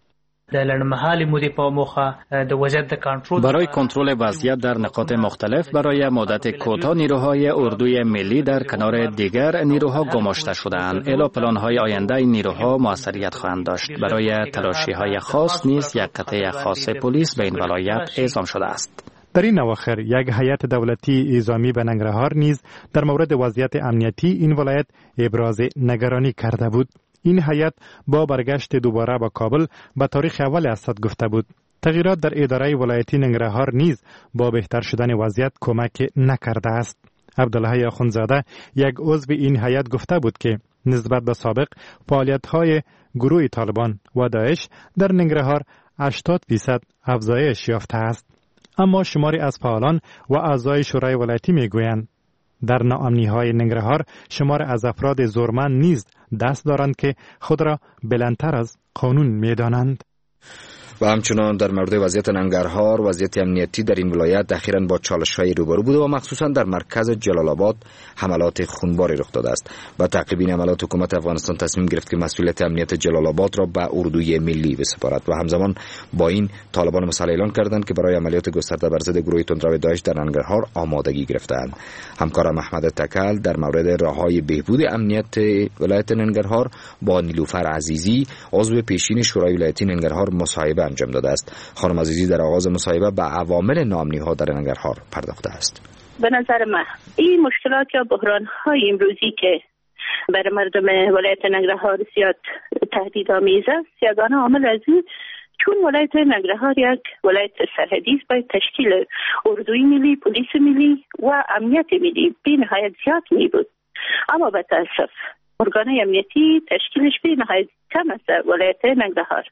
برای کنترل وضعیت در نقاط مختلف برای مدت کوتاه نیروهای اردوی ملی در کنار دیگر نیروها گماشته شده‌اند. الا پلان‌های آینده این نیروها موثریت خواهند داشت. برای تلاشی‌های خاص نیز یک قطعه خاص پلیس به این ولایت اعزام شده است. در این اواخر یک هیئت دولتی اعزامی به ننگرهار نیز در مورد وضعیت امنیتی این ولایت ابراز نگرانی کرده بود. این هیئت با برگشت دوباره به کابل به تاریخ اول اسد گفته بود تغییرات در اداره ولایتی ننگرهار نیز با بهتر شدن وضعیت کمک نکرده است. عبدالله اخوندزاده، یک عضو این هیئت، گفته بود که نسبت به سابق فعالیت‌های گروه طالبان و داعش در ننگرهار هشتاد درصد افزایش یافته است. اما شماری از فعالان و اعضای شورای ولایتی میگویند در ناامنی‌های ننگرهار شمار از افراد زورمند نیز دست دارند که خود را بلندتر از قانون می‌دانند. و همچنان در مورد وضعیت ننگرهار، وضعیت امنیتی در این ولایت اخیراً با چالش‌های روبرو بوده و مخصوصاً در مرکز جلال آباد حملات خونباری رخ داده است. و تعقیب این حملات حکومت افغانستان تصمیم گرفت که مسئولیت امنیت جلال آباد را به اردوی ملی بسپارد و همزمان با این طالبان مسلح اعلان کردند که برای عملیات گسترده بر ضد گروه تندرو داعش در ننگرهار آمادگی گرفتند. همکارم احمد تکل در مورد راه‌های بهبود امنیت ولایت ننگرهار با نیلوفر عزیزی، عضو پیشین شورای ولایتی ننگرهار، مصاحبه انجام داده است. خانم عزیزی در آغاز مصاحبه به عوامل ناامنی‌ها در ننگرهار پرداخته است. به نظر من این مشکلات یا بحران‌های امروزی که برای مردم ولایت ننگرهار زیاد تهدیدآمیز است، یگانه عامل از این چون ولایت ننگرهار یک ولایت سرحدی است، باید تشکیل اردوی ملی، پلیس ملی و امنیت ملی به نهایت زیاد می بود. اما به تأسف ارگان‌های امنیتی تشکیلش به نهایت کم است. ولایت ننگرهار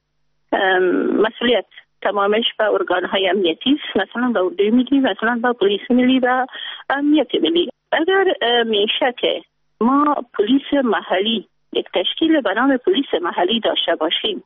مسئولیت تمامش به ارگان‌های امنیتی است، مثلا به اردوی ملی، مثلا به پلیس ملی و امنیت ملی. اگر میشه که ما پلیس محلی، یک تشکیل به نام پلیس محلی داشته باشیم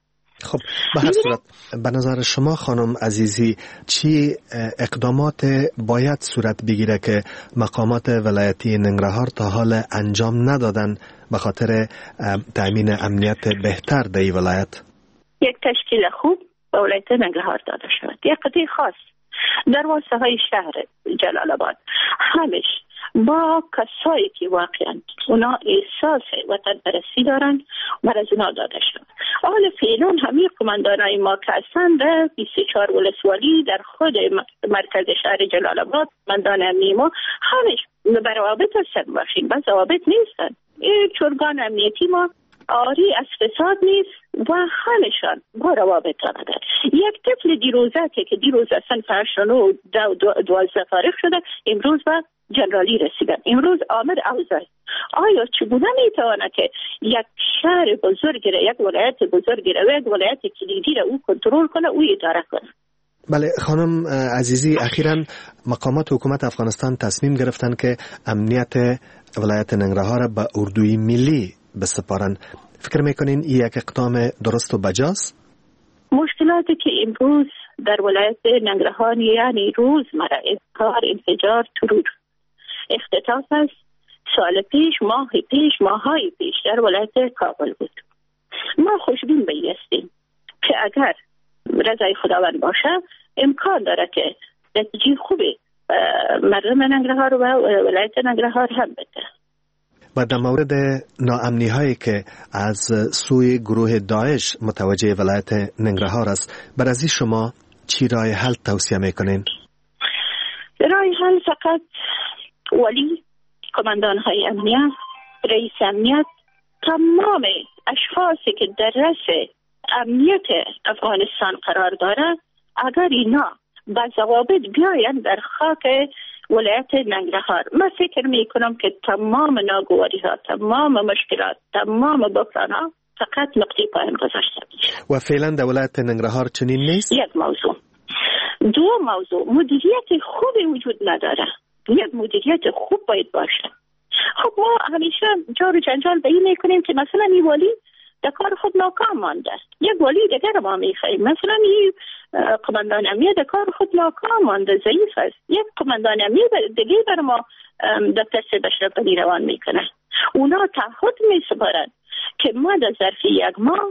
خب به هر صورت به نظر شما خانم عزیزی چی اقدامات باید صورت بگیره که مقامات ولایتی ننگرهار تا حال انجام ندادن به خاطر تامین امنیت بهتر در این ولایت؟ یک تشکیل خوب به ولایت ننگرهار داده شود. یک قطعه خاص در واسه های شهر جلال آباد همش با کسایی که واقعا اونا احساس وطن پرستی دارن بر از اونا داده شد. حال فعلا همه قماندانای ما که هستن در بیست و چهار ولسوالی در خود مرکز شهر جلال آباد قماندان امنی ما همش به روابط هستن باشین بس روابط نیستن. چرگان امنیتی ما آری از فساد نیست و همشان با روابط آمدن. یک طفل دیروزه که دیروز اصلا فرشانو دو دو دوازده فارغ شده امروز با جنرالی رسیدن، امروز آمد اوضاع. آیا چگونه میتواند که یک شهر بزرگ را، یک ولایت بزرگ را و یک ولایت کلیدی را او کنترل کنه، او اداره کنه؟ بله خانم عزیزی، اخیراً مقامات حکومت افغانستان تصمیم گرفتن که امنیت ولایت ننگرهار را به اردوی ملی بسپارن. فکر میکنین این یک اقدام درست و بجاست؟ مشکلاتی که امروز در ولایت ننگرهار یعنی روزمره انفجار انفجار ترور اختطاف است. سال پیش ماه پیش ماهای پیش در ولایت کابل بود. ما خوشبین بایستیم که اگر رضای خداوند باشه امکان داره که نتیجه خوبی مردم ننگرهار و ولایت ننگرهار هم بده. و در مورد ناامنی هایی که از سوی گروه داعش متوجه ولایت ننگرهار است، بر از شما چی راه حل توصیه میکنین؟ راه حل فقط ولی قماندان های امنیت، رئیس امنیت، تمام اشخاصی که در رأس امنیت افغانستان قرار داره اگر اینا با ضوابط بیاین در خاک ولایت ننگرهار، من فکر می کنم که تمام ناگواری ها، تمام مشکلات، تمام بحران ها فقط نقطه پایان گذاشته میشه. و فعلا در ولایت ننگرهار چنین نیست؟ یک موضوع. دو موضوع، مدیریت خوبی وجود نداره. یک مدیریت خوب باید باشه. خب ما همیشه جار و جنجال به این میکنیم که مثلا این والی در کار خود ناکام مانده، یک والی دیگر ما میخواهیم، مثلا این قماندان امنیت در کار خود ناکام مانده، ضعیف است، یک قماندان امنیت دیگه بر ما دفتر بشرفانی روان میکنه. اونا تعهد میسپارن که ما در ظرف یک ماه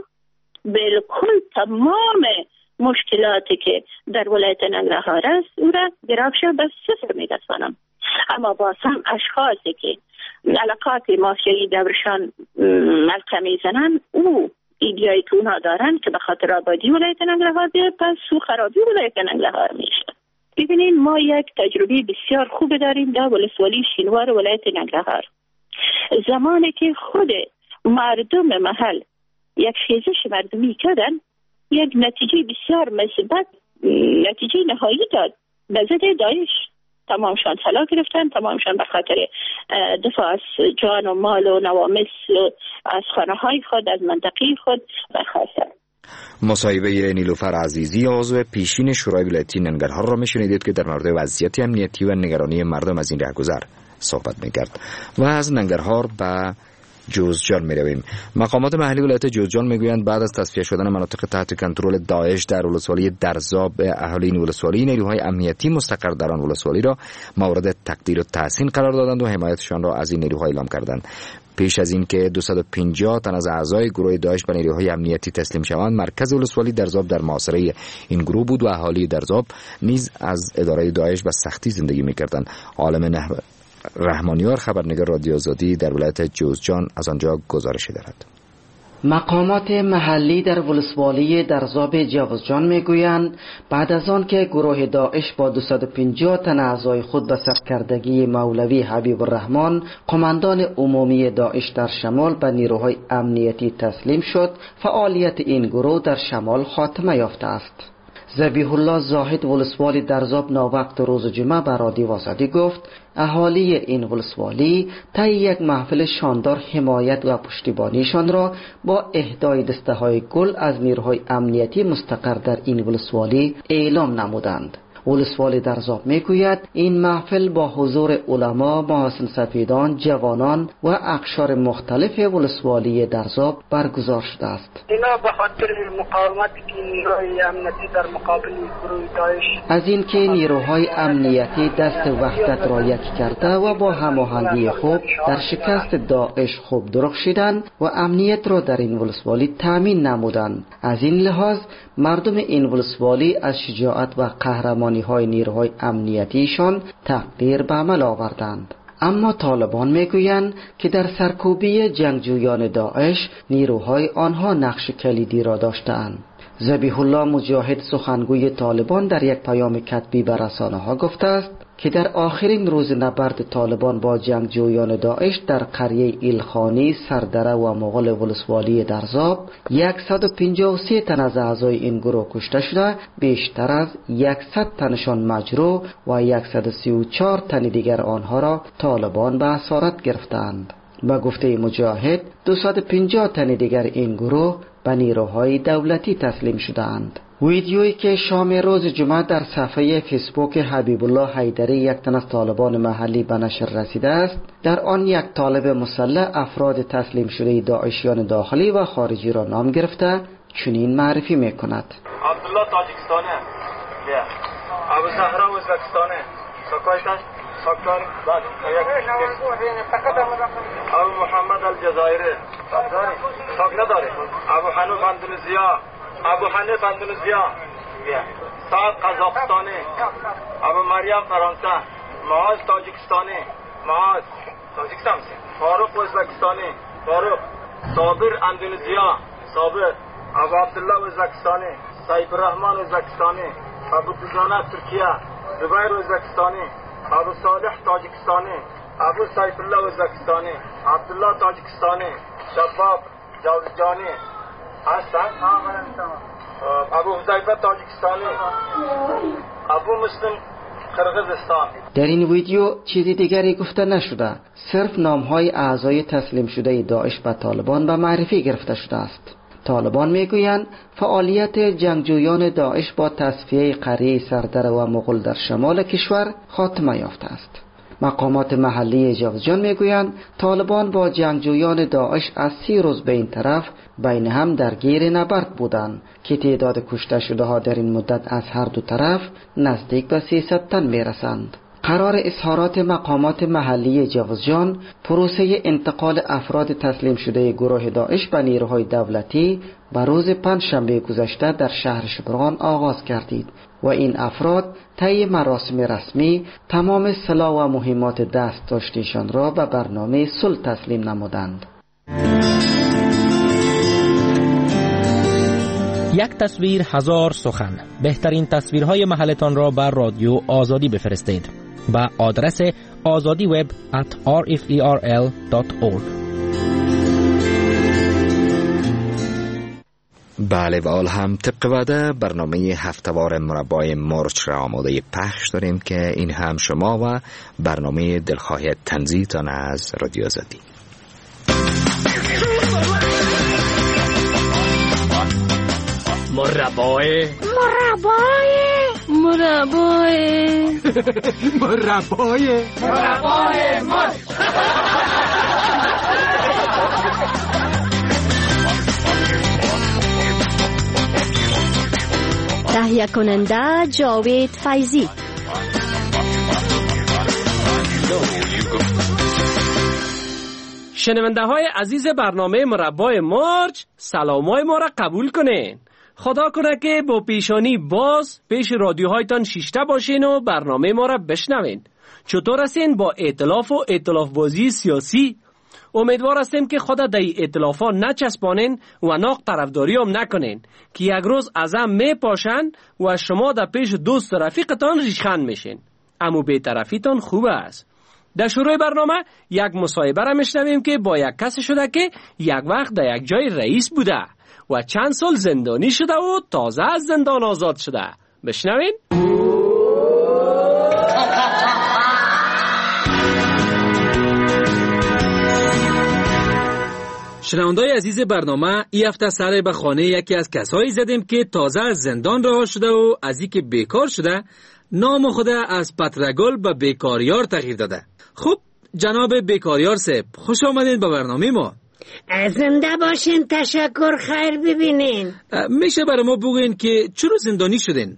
بالکل تمام مشکلاتی که در ولایت ننگرهار است او را گرافشه به صفر میرسانم. اما باز هم اشخاصی که علاقات مافیایی دورشان ملکه میزنن، او ایدیایی که اونها دارن که به خاطر آبادی ولایت ننگرهار بیاد، پس سو خرابی ولایت ننگرهار میشه. ببینین ما یک تجربه بسیار خوب داریم در ولسوالی شینوار ولایت ننگرهار. زمانی که خود مردم محل یک خیزش مردمی کردن، یک نتیجه بسیار مثبت، نتیجه نهایی داد به ضد داعش. تمامشان طلا گرفتن، تمامشان به خاطر دفاع از جان و مال و نوامس از خانه های خود، از منطقه خود برخواستن. مصاحبه نیلوفر عزیزی عضو پیشین شورای ولایتی ننگرهار را میشنیدید که در مورد وضعیت امنیتی و نگرانی مردم از این رهگذر صحبت میکرد. و از ننگرهار به جوزجان می رویم. مقامات محلی ولایت جوزجان می گویند بعد از تصفیه شدن مناطق تحت کنترل داعش در ولسوالی درزاب، اهالی این ولسوالی نیروهای امنیتی مستقر در آن ولسوالی را مورد تقدیر و تحسین قرار دادند و حمایتشان را از این نیروها اعلام کردند. پیش از این که دویست و پنجاه تن از اعضای گروه داعش به نیروهای امنیتی تسلیم شوند، مرکز ولسوالی درزاب در محاصره این گروه بود و اهالی درزاب نیز از اداره داعش به سختی زندگی می‌کردند. عالم نهر رحمانیار خبرنگار رادیو آزادی در ولایت جوزجان از آنجا گزارشی دارد. مقامات محلی در ولسوالی درزاب جوزجان میگویند بعد از آن که گروه داعش با دویست و پنجاه تن اعضای خود به سرکردگی مولوی حبیب الرحمن قماندان عمومی داعش در شمال به نیروهای امنیتی تسلیم شد، فعالیت این گروه در شمال خاتمه یافته است. ذبیح الله زاهد ولسوالی درزاب ناوقت روز جمعه به رادیو آزادی گفت اهالی این ولسوالی طی یک محفل شاندار حمایت و پشتیبانیشان را با اهدای دسته های گل از نیروهای امنیتی مستقر در این ولسوالی اعلام نمودند. ولسوالی درزاب میگوید این محفل با حضور علما، محاسن سفیدان، جوانان و اقشار مختلف ولسوالی درزاب برگزار شده است. اینا به خاطر مقاومتی که نیروهای امنیتی در مقابل گروه داعش از اینکه نیروهای امنیتی دست وحدت را یکی کرده و با هماهنگی خوب در شکست داعش خوب درخشیدند و امنیت را در این ولسوالی تامین نمودند. از این لحاظ مردم این ولسوالی از شجاعت و قهرمانی های نیروهای امنیتیشان تقدیر به عمل آوردند. اما طالبان میگویند که در سرکوبی جنگجویان داعش نیروهای آنها نقش کلیدی را داشتند. ذبیح الله مجاهد سخنگوی طالبان در یک پیام کتبی به رسانه ها گفته است که در آخرین روز نبرد طالبان با جنگجویان داعش در قریه ایلخانی، سردره و مغول ولسوالی درزاب صد و پنجاه و سه تن از اعضای این گروه کشته شده، بیشتر از صد تنشان مجروح و صد و سی و چهار تن دیگر آنها را طالبان به اسارت گرفتند. با گفته مجاهد دویست و پنجاه تن دیگر این گروه به نیروهای دولتی تسلیم شدند. ویدیویی که شام روز جمعه در صفحه فیسبوک حبیب الله حیدری یک تن از طالبان محلی به نشر رسیده است، در آن یک طالب مسلح افراد تسلیم شده داعشیان داخلی و خارجی را نام گرفته چنین معرفی میکند: عبدالله تاجیکستانه، ابو زهرا ازبکستانه، ساکایتش ساکتار بعد ابو محمد الجزائری ساک نداره، ابو حنیف اندونزیا، ابو حنیف اندونزیا، سعد قزاقستانی، ابو مریم فرانسه، معاذ تاجیکستانی، معاذ تاجیکستان، فاروق ازبکستانی، فاروق، صابر اندونزیا، صابر، ابو عبدالله ازبکستانی، سیف الرحمن ازبکستانی، ابو دجانه ترکیه، زبیر ازبکستانی، ابو صالح تاجیکستانی، ابو سیف الله ازبکستانی، عبدالله تاجیکستانی، شباب جوزجانی هستن، ابو حذیفه تاجیکستانی، ابو مسلم قرقیزستان. در این ویدیو چیزی دیگری گفته نشده، صرف نامهای اعضای تسلیم شده داعش به طالبان به معرفی گرفته شده است. طالبان میگویند فعالیت جنگجویان داعش با تصفیه قریه سردره و مغول در شمال کشور خاتمه یافته است. مقامات محلی جوزجان میگویند طالبان با جنگجویان داعش از سی روز به این طرف بین هم درگیر نبرد بودند که تعداد کشته شده ها در این مدت از هر دو طرف نزدیک به سیصد تن میرسند. قرار اظهارات مقامات محلی جوزجان پروسه انتقال افراد تسلیم شده گروه داعش به نیروهای دولتی به روز پنجشنبه گذشته در شهر شبرغان آغاز گردید و این افراد طی مراسم رسمی تمام سلاح و مهمات دست داشتهشان را به برنامه صلح تسلیم نمودند. یک تصویر هزار سخن. بهترین تصویرهای محلتان را بر رادیو آزادی بفرستید با آدرس آزادی وب ات آر اف ای آر ال دات اورگ. بله و آل هم طبق وعده برنامه هفته‌وار مربای مرچ را آماده پخش داریم که این هم شما و برنامه دلخواه تنزیه‌تان از رادیو آزادی. مربای مربای مربای مربای مربای مرچ. تهیه کننده جاوید فیضی. شنونده های عزیز برنامه مربای مرچ، سلامای ما را قبول کنین. خدا کنه که با پیشانی باز پیش رادیوهایتان شیشته باشین و برنامه ما را بشنوین. چطور هستین با ائتلاف و ائتلاف بازی سیاسی؟ امیدوار هستیم که خدا در ائتلافا نچسبانین و ناق طرفداری هم نکنین که یک روز ازم می پاشن و شما در پیش دوست و رفیقتان ریشخند میشین. اما بی‌طرفیتان خوب است. در شروع برنامه یک مصاحبه را میشنویم که با یک کسی شده که یک وقت در یک جای رئیس بوده و چند سال زندانی شده و تازه از زندان آزاد شده. بشنوین؟ شنوندای عزیز برنامه، این هفته سر به خانه یکی از کسایی زدیم که تازه از زندان رها شده و از اینکه بیکار شده نام خود از پترگل به بیکاریار تغییر داده. خب جناب بیکاریار صاحب، خوش آمدین به برنامه ما. زنده باشین، تشکر، خیر ببینین. میشه برای ما بگوین که چرا زندانی شدین؟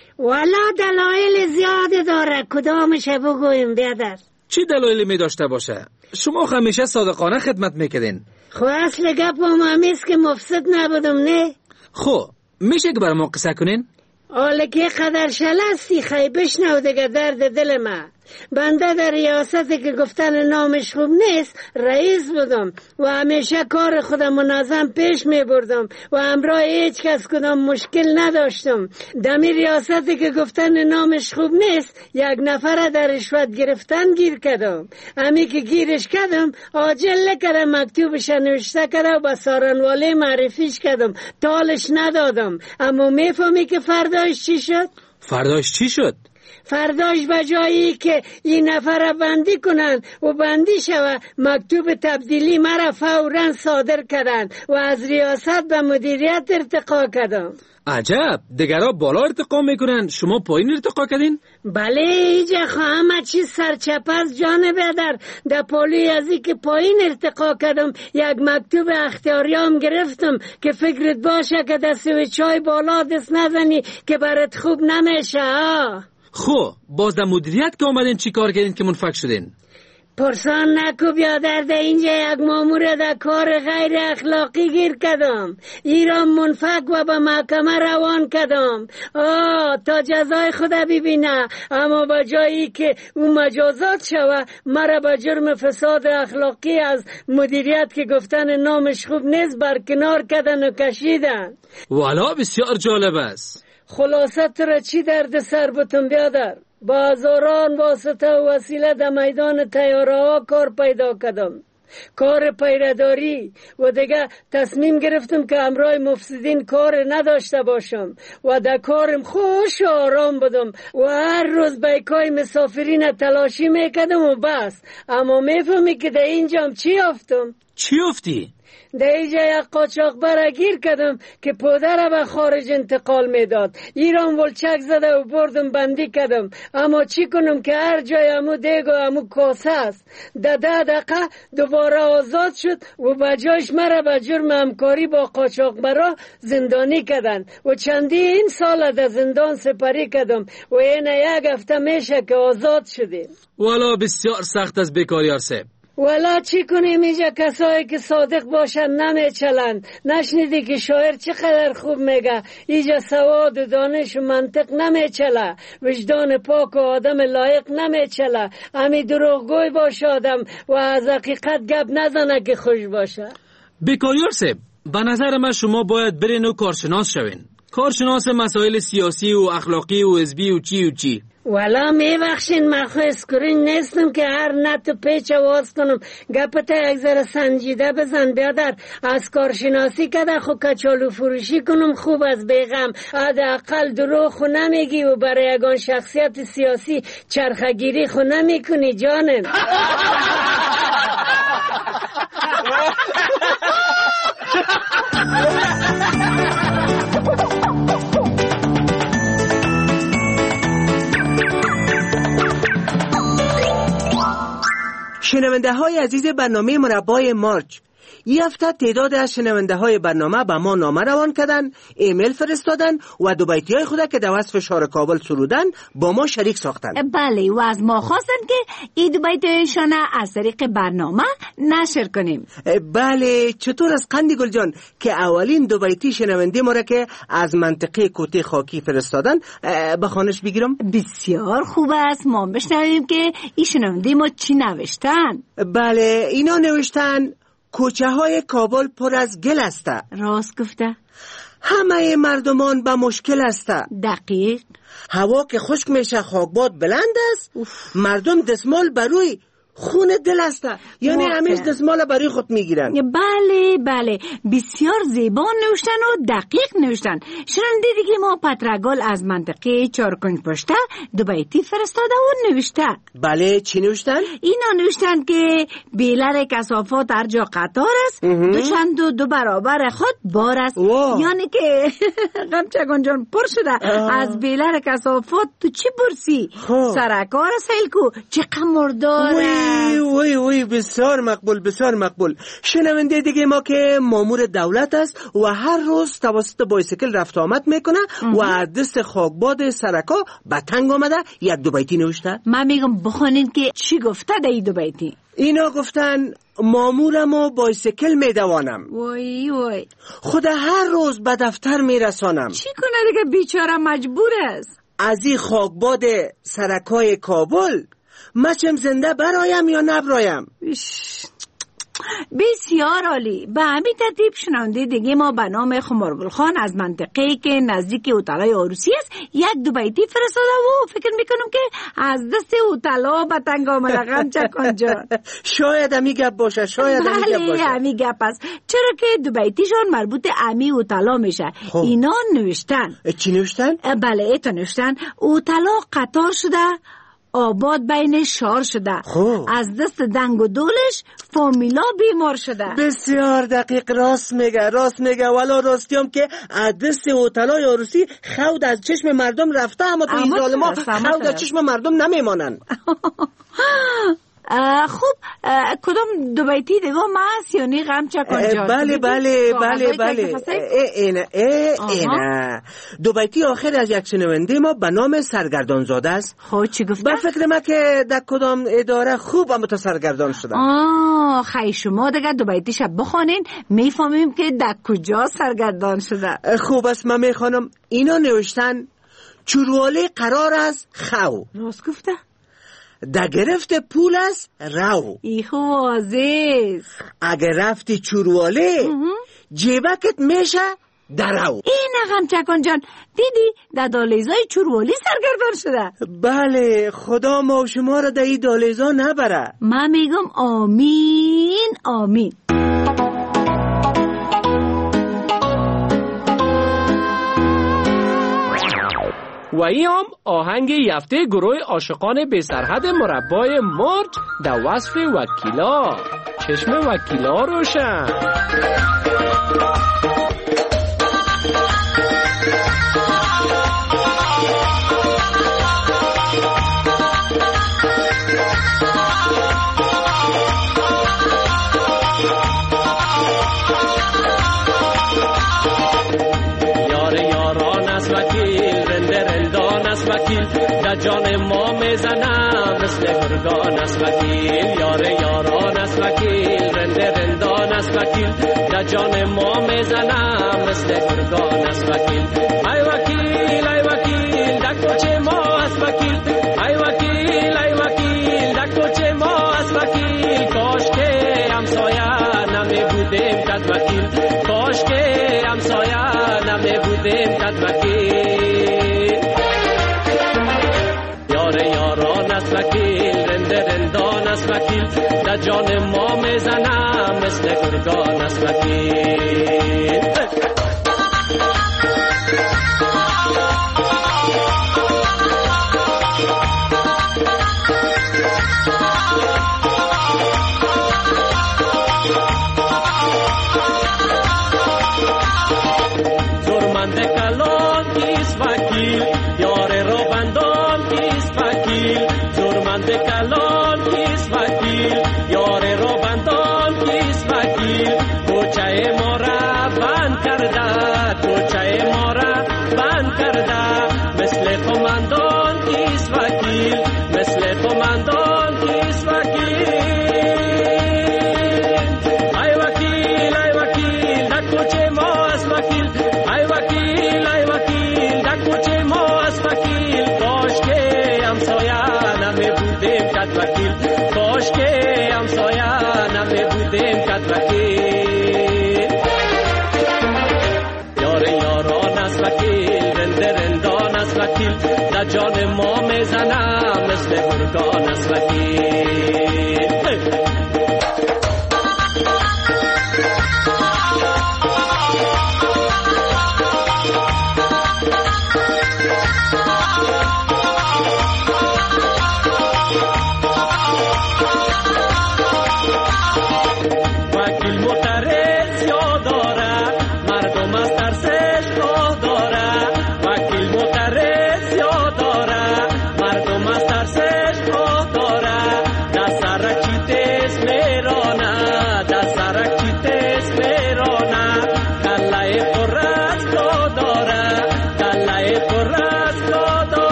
والا دلایل زیاده داره، کدامش بگویم بیادر؟ چی دلایلی می داشته باشه؟ شما همیشه صادقانه خدمت میکردین. خب اصل گپم همیست که مفسد نبودم نه؟ خب میشه که برای ما قصه کنین؟ حالا که قدر شلستی خیلی بشنو دیگه درد دل من. بنده در ریاستی که گفتن نامش خوب نیست رئیس بودم و همیشه کار خودم منظم پیش می بردم و همراه هیچ کس کدام مشکل نداشتم. دمی ریاستی که گفتن نامش خوب نیست یک نفر در رشوت گرفتن گیر کردم. همی که گیرش کردم عاجل کردم، مکتوبش نوشته کردم و با سارنواله معرفیش کردم، تالش ندادم. اما میفهمی که فرداش چی شد؟ فرداش چی شد؟ فرداش بجایی که این نفر بندی کنن و بندی شوه، مکتوب تبدیلی مرا فوراً صادر کردن و از ریاست به مدیریت ارتقا کردم. عجب، دیگرها بالا ارتقا میکنن، شما پایین ارتقا کردین؟ بله، ایجا همه چیز سرچپس جانب در در پالی ازی که پایین ارتقا کردم یک مکتوب اختیاریام گرفتم که فکرت باشه که دست و چای بالا دست نزنی که برات خوب نمیشه. ها خب باز در مدیریت که آمدین چی کار کردین که منفک شدین؟ پرسان نکو بیادر، ده اینجا یک مامور ده کار غیر اخلاقی گیر کردم، ایران منفک و به محکمه روان کردم. آه تا جزای خدا ببینه، اما با جایی که اون مجازات شوه مرا به جرم فساد اخلاقی از مدیریت که گفتن نامش خوب نیست برکنار کردن و کشیدن. والا بسیار جالب است. خلاصه تر چی درد سر بتون بیادر؟ با هزاران واسطه و وسیله در میدان تیاره ها کار پیدا کردم، کار پیرداری، و دیگه تصمیم گرفتم که همراه مفسدین کار نداشته باشم و در کارم خوش و آرام بدم و هر روز بیکای مسافرین تلاشی میکردم و بس. اما میفهمی که در اینجام چی افتم؟ چی افتی؟ در اینجا یک قاچاقبر گیر کردم که پدر به خارج انتقال میداد. ایران ولچک زده و بردم بندی کردم. اما چی کنم که هر جای امو دیگ و امو کاسه است. در ده دقیقه دوباره آزاد شد و بجایش مرا به جرم همکاری با قاچاقبرا زندانی کردن و چندین سال در زندان سپری کردم و این یک هفته میشه که آزاد شدیم. والا بسیار سخت از بیکاریار صاحب. والا چی کنیم، اینجا کسایی که صادق باشن نمیچلند. نشنیدی که شاعر چقدر خوب میگه؟ اینجا سواد و دانش و منطق نمیچله، وجدان پاک و آدم لایق نمیچله. همی دروغگوی باشه آدم و از حقیقت گپ نزنه که خوش باشه. بیکاریار صاحب، به نظر من شما باید برین و کارشناس شوین، کارشناس مسائل سیاسی و اخلاقی و حزبی و چی و چی. والا میبخشین، من خو اسکرین نیستم که هر نت و پیچ آواز کنم. گپتا یک ذره سنجیده بزن بیادر. از کارشناسی که در خو کچالو فروشی کنم خوب از بیغم. حداقل دروغ خو نمیگی و برای یگان شخصیت سیاسی چرخگیری خو نمیکنی جانم. شنونده های عزیز برنامه مربای مارچ، این هفته تعداد از شنونده های برنامه به ما نامه روان کردن، ایمیل فرستادن و دو بیتی های خود که در وصف شهر کابل سرودن با ما شریک ساختن. بله، و از ما خواستن که این دو بیتیشان از طریق برنامه نشر کنیم. بله، چطور از قندی گل جان که اولین دو بیتی شنونده ما را که از منطقه کوته خاکی فرستادن به خانش بگیرم؟ بسیار خوب است، ما بشنویم که این شنونده ما چی نوشتن. بله، اینا نوشتن کوچه های کابل پر از گل است. راست گفته. همه مردمان به مشکل است. دقیق. هوا که خشک میشه خاکباد بلند است. اوف. مردم دستمال بروی خون دل است، یعنی همیش دستمال برای خود میگیرن. بله بله، بسیار زیبا نوشتن و دقیق نوشتن. شنونده دیگه ما پترگال از منطقه چارکنج پشته دو بیتی فرستاده و نوشته. بله، چی نوشتن؟ اینا نوشتن که بیلر کثافات هر جا قطار است، دو چند و دو برابر خود بار است. یعنی که غمچگان جان پر شده از بیلر کثافات تو چی برسی؟ سرکار سیل کو چه قمردار وی وی وی بسیار مقبول بسیار مقبول. شنونده دیگه ما که مامور دولت است و هر روز توسط بایسیکل رفت آمد میکنه و از دست خاکباد سرکا به تنگ آمده یک دو بیتی نوشته. من میگم بخونین که چی گفته در این دو بیتی. اینا گفتن مامورم و بایسیکل میدوانم، وای وای خود هر روز به دفتر میرسانم. چی کنه دیگه بیچاره مجبور است. از این خاکباد سرکای کابل مچم زنده برایم یا نبرایم؟ بسیار عالی. به همین ترتیب شنونده دیگه ما به نام خمارگل خان از منطقه‌ای که نزدیک هتل‌های عروسی است یک دو بیتی فرستاده و فکر میکنم که از دست هتل‌ها به تنگ آمده غمچکان جان. شاید امی گپ باشه، شاید امی گپ باشه. بله امی گپ است، چرا که دو بیتیشون مربوط امی هتل‌ها میشه. اینا نوشتن. چی نوشتن؟ بله ایتا نوشتن هتل‌ها قطار شده، آباد بین شار شده، خوب. از دست دنگ و دولش فامیلا بیمار شده. بسیار دقیق، راست میگه راست میگه. والا راستیم که از دست هتل‌های عروسی خود از چشم مردم رفته، اما تو این ظالما خود از چشم مردم نمیمانن. خوب کدام دو بیتی دیگه هست یعنی غمچکان جان؟ بله بله بله بله اینه اینه دو بیتی آخر از یک شنونده ما به نام سرگردان زاده است. خب چی گفته؟ به فکر ما که در کدام اداره خوب هم تا سرگردان شده. آه خیلی شما دیگه دو بیتیش بخونین میفهمیم که در کجا سرگردان شده. خوب است من میخوانم. اینا نوشتن چوروالی قرار است خو. راست گفته؟ در گرفت پول است رو. ایخو عزیز اگر رفتی چورواله جیبکت میشه درو. این غمچکان جان دیدی در دالیزای چوروالی سرگردان شده. بله خدا ما و شما را در این دالیزا نبره. من میگم آمین آمین. و این هم آهنگ یفته گروه عاشقان بی سرحد مربای مرج در وصف وکیلا. چشم وکیلا روشن. وکیل در جان ما میزنم مثل گرگان است وکیل. یار یاران است وکیل، رند رندان است وکیل در جان ما میزنم مثل گرگان است وکیل. ای وکیل ای وکیل در کوچه ما است وکیل. ای وکیل ای وکیل در کوچه ما است وکیل. کاش که همسایه نمی بودیم کد وکیل. کاش که همسایه نمی بودیم کد وکیل. یاران است وکیل، رند رندان است وکیل در جان ما میزنم مثل گرگان است وکیل. زورمند کلان کیست وکیل، یار رو بندان کیست وکیل. زورمند کلان کیست وکیل، یار رو بندان کیست وکیل. کوچه ما را بند کرده، کوچه ما را بند کرده. مثل قماندان کیست وکیل، مثل قماندان کیست وکیل. ای وکیل ای وکیل در کوچه ما است وکیل. ای وکیل ای وکیل در کوچه ما است وکیل. کاش که همسایه نمی بودیم کد وکیل. کاش که همسایه نمی بودیم کد وکیل. یار یاران است وکیل، رند رندان است وکیل در جان ما میزنم مثل گرگان است وکیل.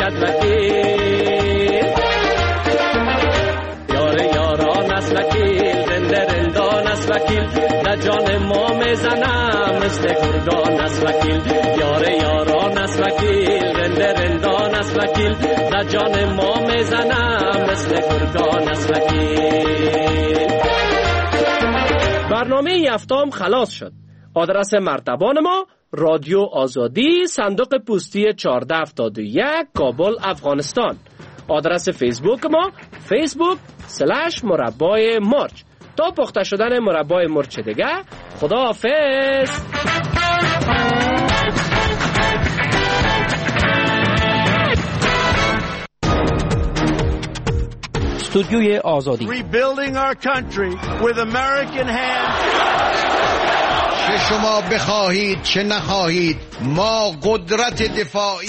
باشد وکیل. یار یاران است وکیل، رند رندان است وکیل، در جان ما میزنم مثل گرگان است وکیل. یار یاران است وکیل، رند رندان است وکیل، در جان ما میزنم مثل گرگان است وکیل. برنامه یفتام خلاص شد. آدرس مرتبان ما رادیو آزادی، صندوق پستی چهارده هفتاد و یک، کابل، افغانستان. آدرس فیسبوک ما فیسبوک سلش مربای مرچ. تا پخته شدن مربای مرچ دیگه، خدا حافظ. استودیوی آزادی. Rebuilding our country with American hands. چه شما بخواهید چه نخواهید، ما قدرت دفاعی.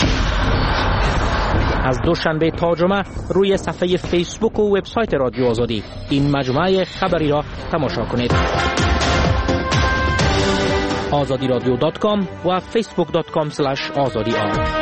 از دوشنبه تا جمعه روی صفحه فیسبوک و وبسایت رادیو آزادی این مجموعه خبری را تماشا کنید. آزادی رادیو دات کام و فیسبوک دات کام سلش آزادی آر.